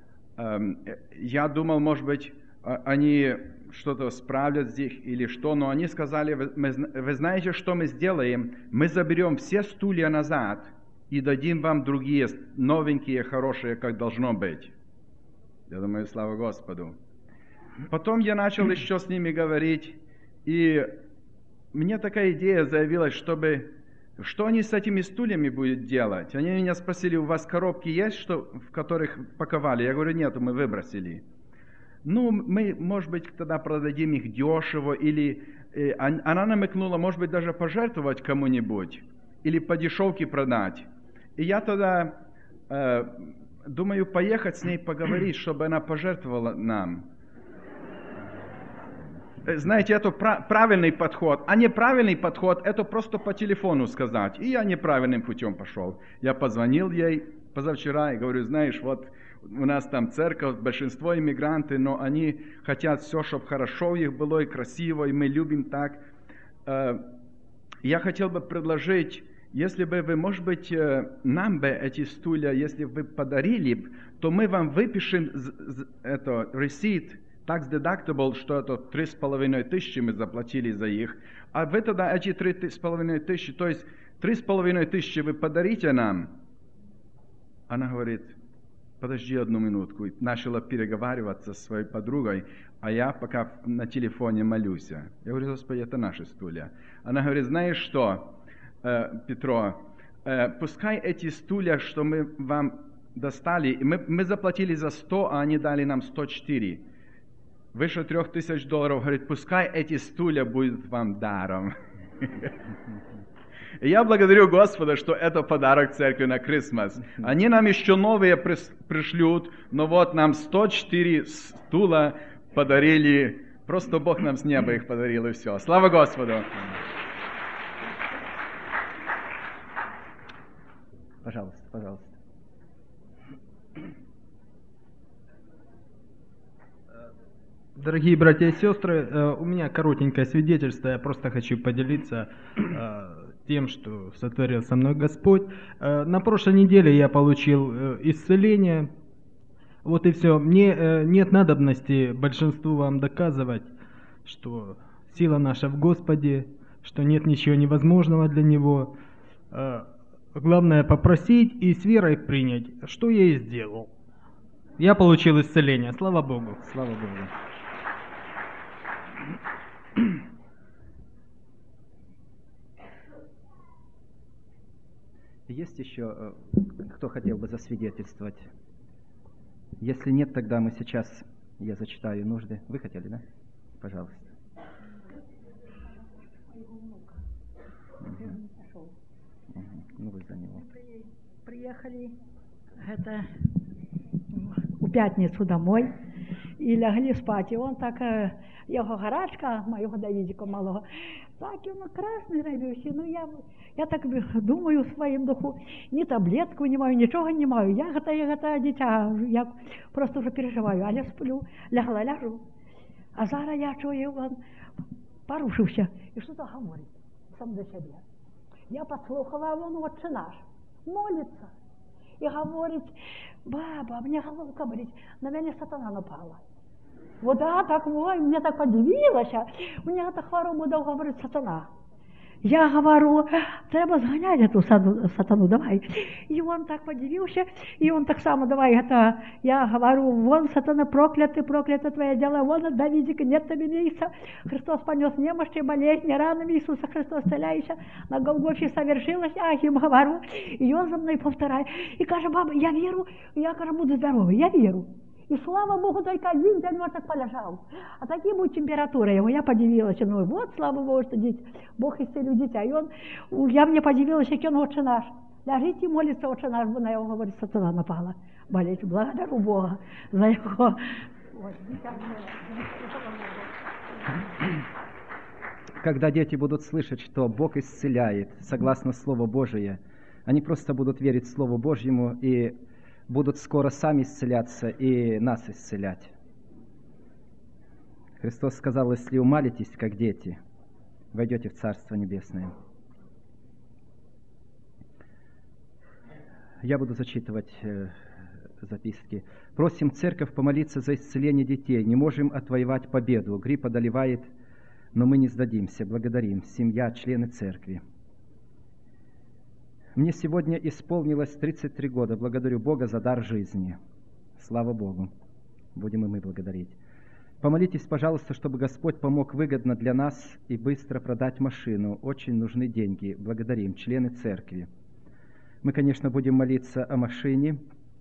я думал, может быть, они что-то справят здесь или что, но они сказали, вы, вы знаете, что мы сделаем? Мы заберем все стулья назад и дадим вам другие, новенькие, хорошие, как должно быть. Я думаю, слава Господу. Потом я начал еще с ними говорить, и мне такая идея заявилась, чтобы... Что они с этими стульями будут делать? Они меня спросили, у вас коробки есть, что, в которых паковали? Я говорю, нет, мы выбросили. Ну, мы, может быть, тогда продадим их дешево, или э, она намекнула, может быть, даже пожертвовать кому-нибудь, или по дешевке продать. И я тогда э, думаю, поехать с ней поговорить, чтобы она пожертвовала нам. Знаете, это правильный подход. А неправильный подход, это просто по телефону сказать. И я неправильным путем пошел. Я позвонил ей позавчера и говорю, знаешь, вот у нас там церковь, большинство иммигранты, но они хотят все, чтобы хорошо у них было и красиво, и мы любим так. Я хотел бы предложить, если бы вы, может быть, нам бы эти стулья, если бы вы подарили, то мы вам выпишем это, ресит, tax deductible, что это три с половиной тысячи мы заплатили за их, а вы тогда эти три с половиной тысячи, то есть три с половиной тысячи вы подарите нам. Она говорит, подожди одну минутку, и начала переговариваться со своей подругой, а я пока на телефоне молюсь. Я говорю, Господи, это наши стулья. Она говорит, знаешь что, э, Петро, э, пускай эти стулья, что мы вам достали, мы, мы заплатили за сто, а они дали нам сто четыре. Выше трех тысяч долларов, говорит, пускай эти стулья будут вам даром. И я благодарю Господа, что это подарок церкви на Крисмас. Они нам еще новые пришлют, но вот нам сто четыре стула подарили. Просто Бог нам с неба их подарил, и все. Слава Господу! Пожалуйста, пожалуйста. Дорогие братья и сестры, у меня коротенькое свидетельство, я просто хочу поделиться тем, что сотворил со мной Господь. На прошлой неделе я получил исцеление. Вот и все. Мне нет надобности большинству вам доказывать, что сила наша в Господе, что нет ничего невозможного для Него. Главное попросить и с верой принять, что я и сделал. Я получил исцеление. Слава Богу. Слава Богу. Есть еще, кто хотел бы засвидетельствовать? Если нет, тогда мы сейчас, я зачитаю нужды. Вы хотели, да? Пожалуйста. Угу. Угу. Ну, вы за него. Приехали это, у пятницу домой и лягли спать. И он так, его гарачка, моего Давидика малого, так он красный робився. Ну, я, я так думаю в своїм духу, ні таблетку не маю, нічого не маю. Я гэта, я гэта дитя, я просто вже переживаю, але сплю, лягла, ляжу. А зараз я чую, він порушився і що-то говорить сам до себе. Я послухала, а он «Отче наш» молится и говорит: баба, мне головка болит, на меня сатана напала. Вот да, так мой, мне так подивилось, у меня так хворобу дав, говорит, сатана. Я говорю, треба зганять эту сатану, давай. И он так подивился, и он так само, давай, это, я говорю, вон сатана проклятый, проклято твое дело, вон от Давидика, нет тебе места. Христос понес немощи, болезни, ранами Иисуса Христос целяйся, на Голгофе совершилось, а я им говорю, и он за мной повторяет. И кажет, баба, я верю, я, кажу, буду здоровый, я верю. И слава Богу, только один день он так полежал. А такие будет температура его. Я подивилась, ну вот, слава Богу, что дети, Бог исцелил дитя. И он, я мне подивилась, как он «Отче наш». Ляжите и молится «Отче наш», на его, говорит, сатана напала. Болеть, благодарю Бога за его. Когда дети будут слышать, что Бог исцеляет, согласно Слову Божие, они просто будут верить Слову Божьему и будут скоро сами исцеляться и нас исцелять. Христос сказал, если умалитесь, как дети, войдете в Царство Небесное. Я буду зачитывать э, записки. Просим церковь помолиться за исцеление детей. Не можем отвоевать победу. Грипп одолевает, но мы не сдадимся. Благодарим. Семья, члены церкви. Мне сегодня исполнилось тридцать три года. Благодарю Бога за дар жизни. Слава Богу. Будем и мы благодарить. Помолитесь, пожалуйста, чтобы Господь помог выгодно для нас и быстро продать машину. Очень нужны деньги. Благодарим. Члены церкви. Мы, конечно, будем молиться о машине,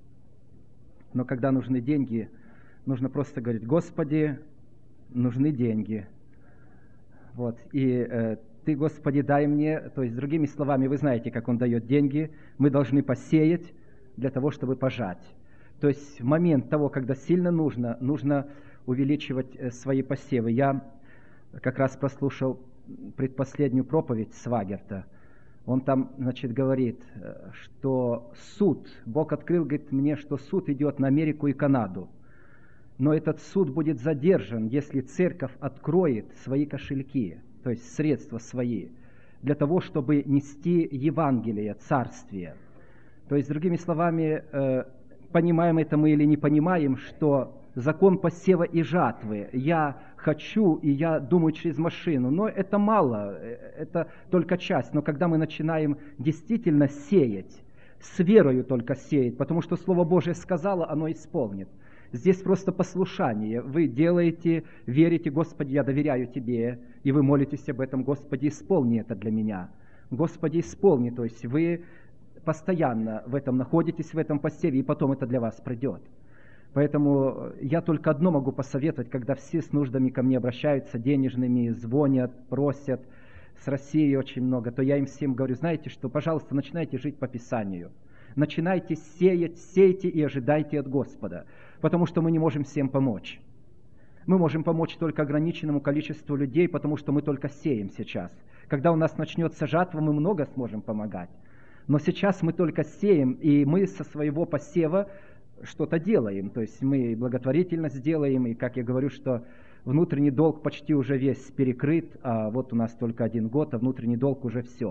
но когда нужны деньги, нужно просто говорить: Господи, нужны деньги. Вот. И э, Ты, Господи, дай мне, то есть, другими словами, вы знаете, как Он дает деньги, мы должны посеять для того, чтобы пожать. То есть в момент того, когда сильно нужно, нужно увеличивать свои посевы. Я как раз прослушал предпоследнюю проповедь Свагерта. Он там, значит, говорит, что суд, Бог открыл, говорит, мне, что суд идет на Америку и Канаду. Но этот суд будет задержан, если церковь откроет свои кошельки, то есть средства свои, для того, чтобы нести Евангелие, Царствие. То есть, другими словами, понимаем это мы или не понимаем, что закон посева и жатвы, я хочу и я думаю через машину, но это мало, это только часть. Но когда мы начинаем действительно сеять, с верою только сеять, потому что Слово Божие сказало, оно исполнит. Здесь просто послушание. Вы делаете, верите: Господи, я доверяю Тебе. И вы молитесь об этом: Господи, исполни это для меня. Господи, исполни. То есть вы постоянно в этом находитесь, в этом посеве, и потом это для вас придет. Поэтому я только одно могу посоветовать, когда все с нуждами ко мне обращаются, денежными, звонят, просят, с Россией очень много, то я им всем говорю: знаете что, пожалуйста, начинайте жить по Писанию. Начинайте сеять, сейте и ожидайте от Господа. Потому что мы не можем всем помочь. Мы можем помочь только ограниченному количеству людей, потому что мы только сеем сейчас. Когда у нас начнется жатва, мы много сможем помогать. Но сейчас мы только сеем, и мы со своего посева что-то делаем. То есть мы благотворительность делаем, и, как я говорю, что внутренний долг почти уже весь перекрыт, а вот у нас только один год, а внутренний долг уже все.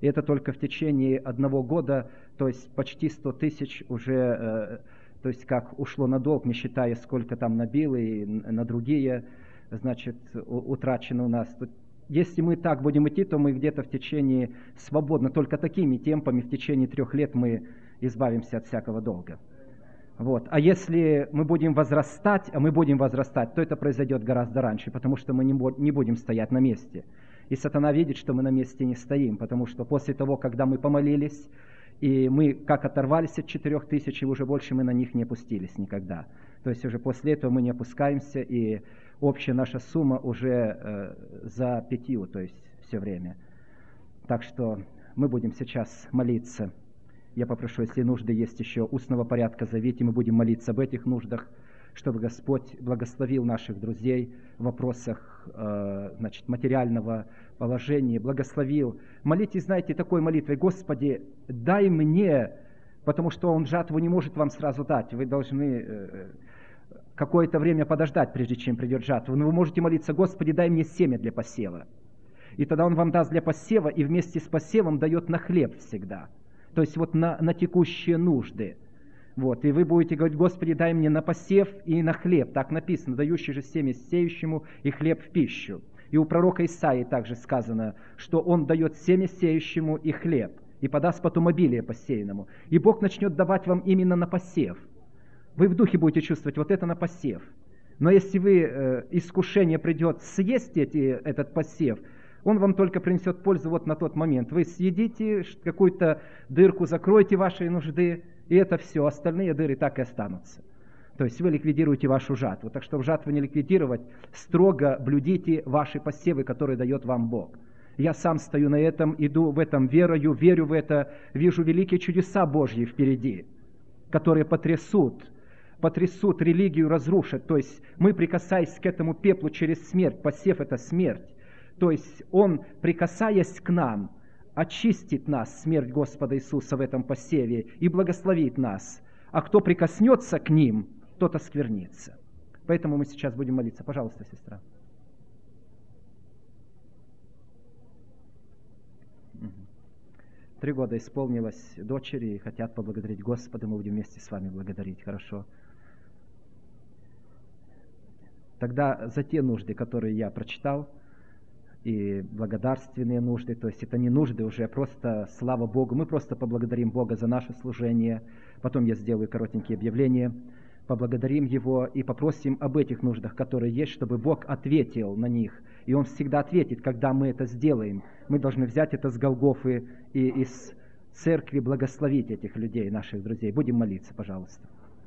И это только в течение одного года, то есть почти сто тысяч уже, то есть как ушло на долг, не считая, сколько там набил и на другие, значит, утрачено у нас. Если мы так будем идти, то мы где-то в течение свободно, только такими темпами в течение трех лет мы избавимся от всякого долга. Вот. А если мы будем возрастать, а мы будем возрастать, то это произойдет гораздо раньше, потому что мы не будем стоять на месте. И сатана видит, что мы на месте не стоим, потому что после того, когда мы помолились, и мы как оторвались от четырех тысяч, и уже больше мы на них не опустились никогда. То есть уже после этого мы не опускаемся, и общая наша сумма уже э, за пятью, то есть все время. Так что мы будем сейчас молиться. Я попрошу, если нужды есть еще устного порядка, зовите, мы будем молиться об этих нуждах, чтобы Господь благословил наших друзей в вопросах э, значит, материального положения, благословил. Молитесь, знаете, такой молитвой: Господи, дай мне, потому что Он жатву не может вам сразу дать. Вы должны э, какое-то время подождать, прежде чем придет жатва. Но вы можете молиться: Господи, дай мне семя для посева. И тогда Он вам даст для посева, и вместе с посевом дает на хлеб всегда. То есть вот на, на текущие нужды. Вот, и вы будете говорить: Господи, дай мне на посев и на хлеб. Так написано: дающий же семя сеющему и хлеб в пищу. И у пророка Исаии также сказано, что он дает семя сеющему и хлеб, и подаст потом обилие посеянному. И Бог начнет давать вам именно на посев. Вы в духе будете чувствовать: вот это на посев. Но если вы, э, искушение придет съесть эти, этот посев, он вам только принесет пользу вот на тот момент. Вы съедите какую-то дырку, закроете ваши нужды, и это все. Остальные дыры так и останутся. То есть вы ликвидируете вашу жатву. Так что в жатву не ликвидировать, строго блюдите ваши посевы, которые дает вам Бог. Я сам стою на этом, иду в этом верою, верю в это, вижу великие чудеса Божьи впереди, которые потрясут, потрясут религию, разрушат. То есть мы, прикасаясь к этому пеплу через смерть, посев — это смерть. То есть Он, прикасаясь к нам, очистит нас, смерть Господа Иисуса в этом посеве, и благословит нас. А кто прикоснется к ним, тот осквернится. Поэтому мы сейчас будем молиться. Пожалуйста, сестра. Три года исполнилось дочери, и хотят поблагодарить Господа. Мы будем вместе с вами благодарить. Хорошо. Тогда за те нужды, которые я прочитал, и благодарственные нужды, то есть это не нужды уже, просто слава Богу. Мы просто поблагодарим Бога за наше служение. Потом я сделаю коротенькие объявления. Поблагодарим Его и попросим об этих нуждах, которые есть, чтобы Бог ответил на них. И Он всегда ответит, когда мы это сделаем. Мы должны взять это с Голгофы и из церкви благословить этих людей, наших друзей. Будем молиться, пожалуйста.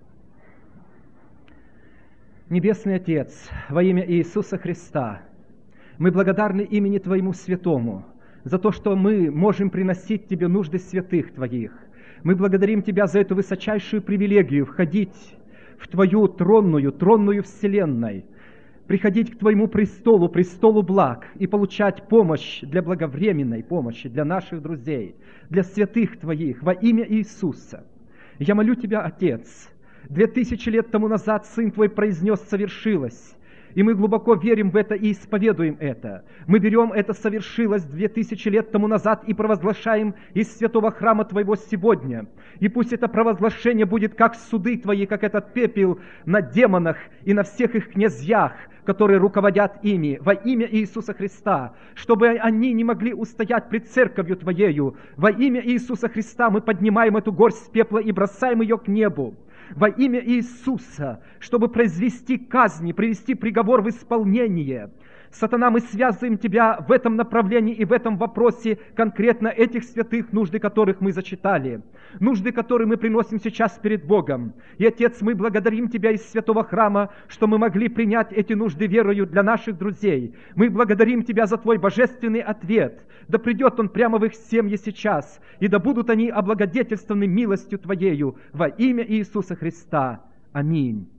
Небесный Отец, во имя Иисуса Христа, мы благодарны имени Твоему святому за то, что мы можем приносить Тебе нужды святых Твоих. Мы благодарим Тебя за эту высочайшую привилегию входить в Твою тронную, тронную вселенной, приходить к Твоему престолу, престолу благ, и получать помощь для благовременной помощи, для наших друзей, для святых Твоих во имя Иисуса. Я молю Тебя, Отец, две тысячи лет тому назад Сын Твой произнес: «Совершилось». И мы глубоко верим в это и исповедуем это. Мы берем это «совершилось» две тысячи лет тому назад и провозглашаем из святого храма Твоего сегодня. И пусть это провозглашение будет как суды Твои, как этот пепел на демонах и на всех их князьях, которые руководят ими, во имя Иисуса Христа, чтобы они не могли устоять пред церковью Твоею. Во имя Иисуса Христа мы поднимаем эту горсть пепла и бросаем ее к небу. Во имя Иисуса, чтобы произвести казни, привести приговор в исполнение. Сатана, мы связываем Тебя в этом направлении и в этом вопросе конкретно этих святых, нужды которых мы зачитали. Нужды, которые мы приносим сейчас перед Богом. И, Отец, мы благодарим Тебя из святого храма, что мы могли принять эти нужды верою для наших друзей. Мы благодарим Тебя за Твой божественный ответ. Да придет он прямо в их семьи сейчас, и да будут они облагодетельствованы милостью Твоею во имя Иисуса Христа. Аминь.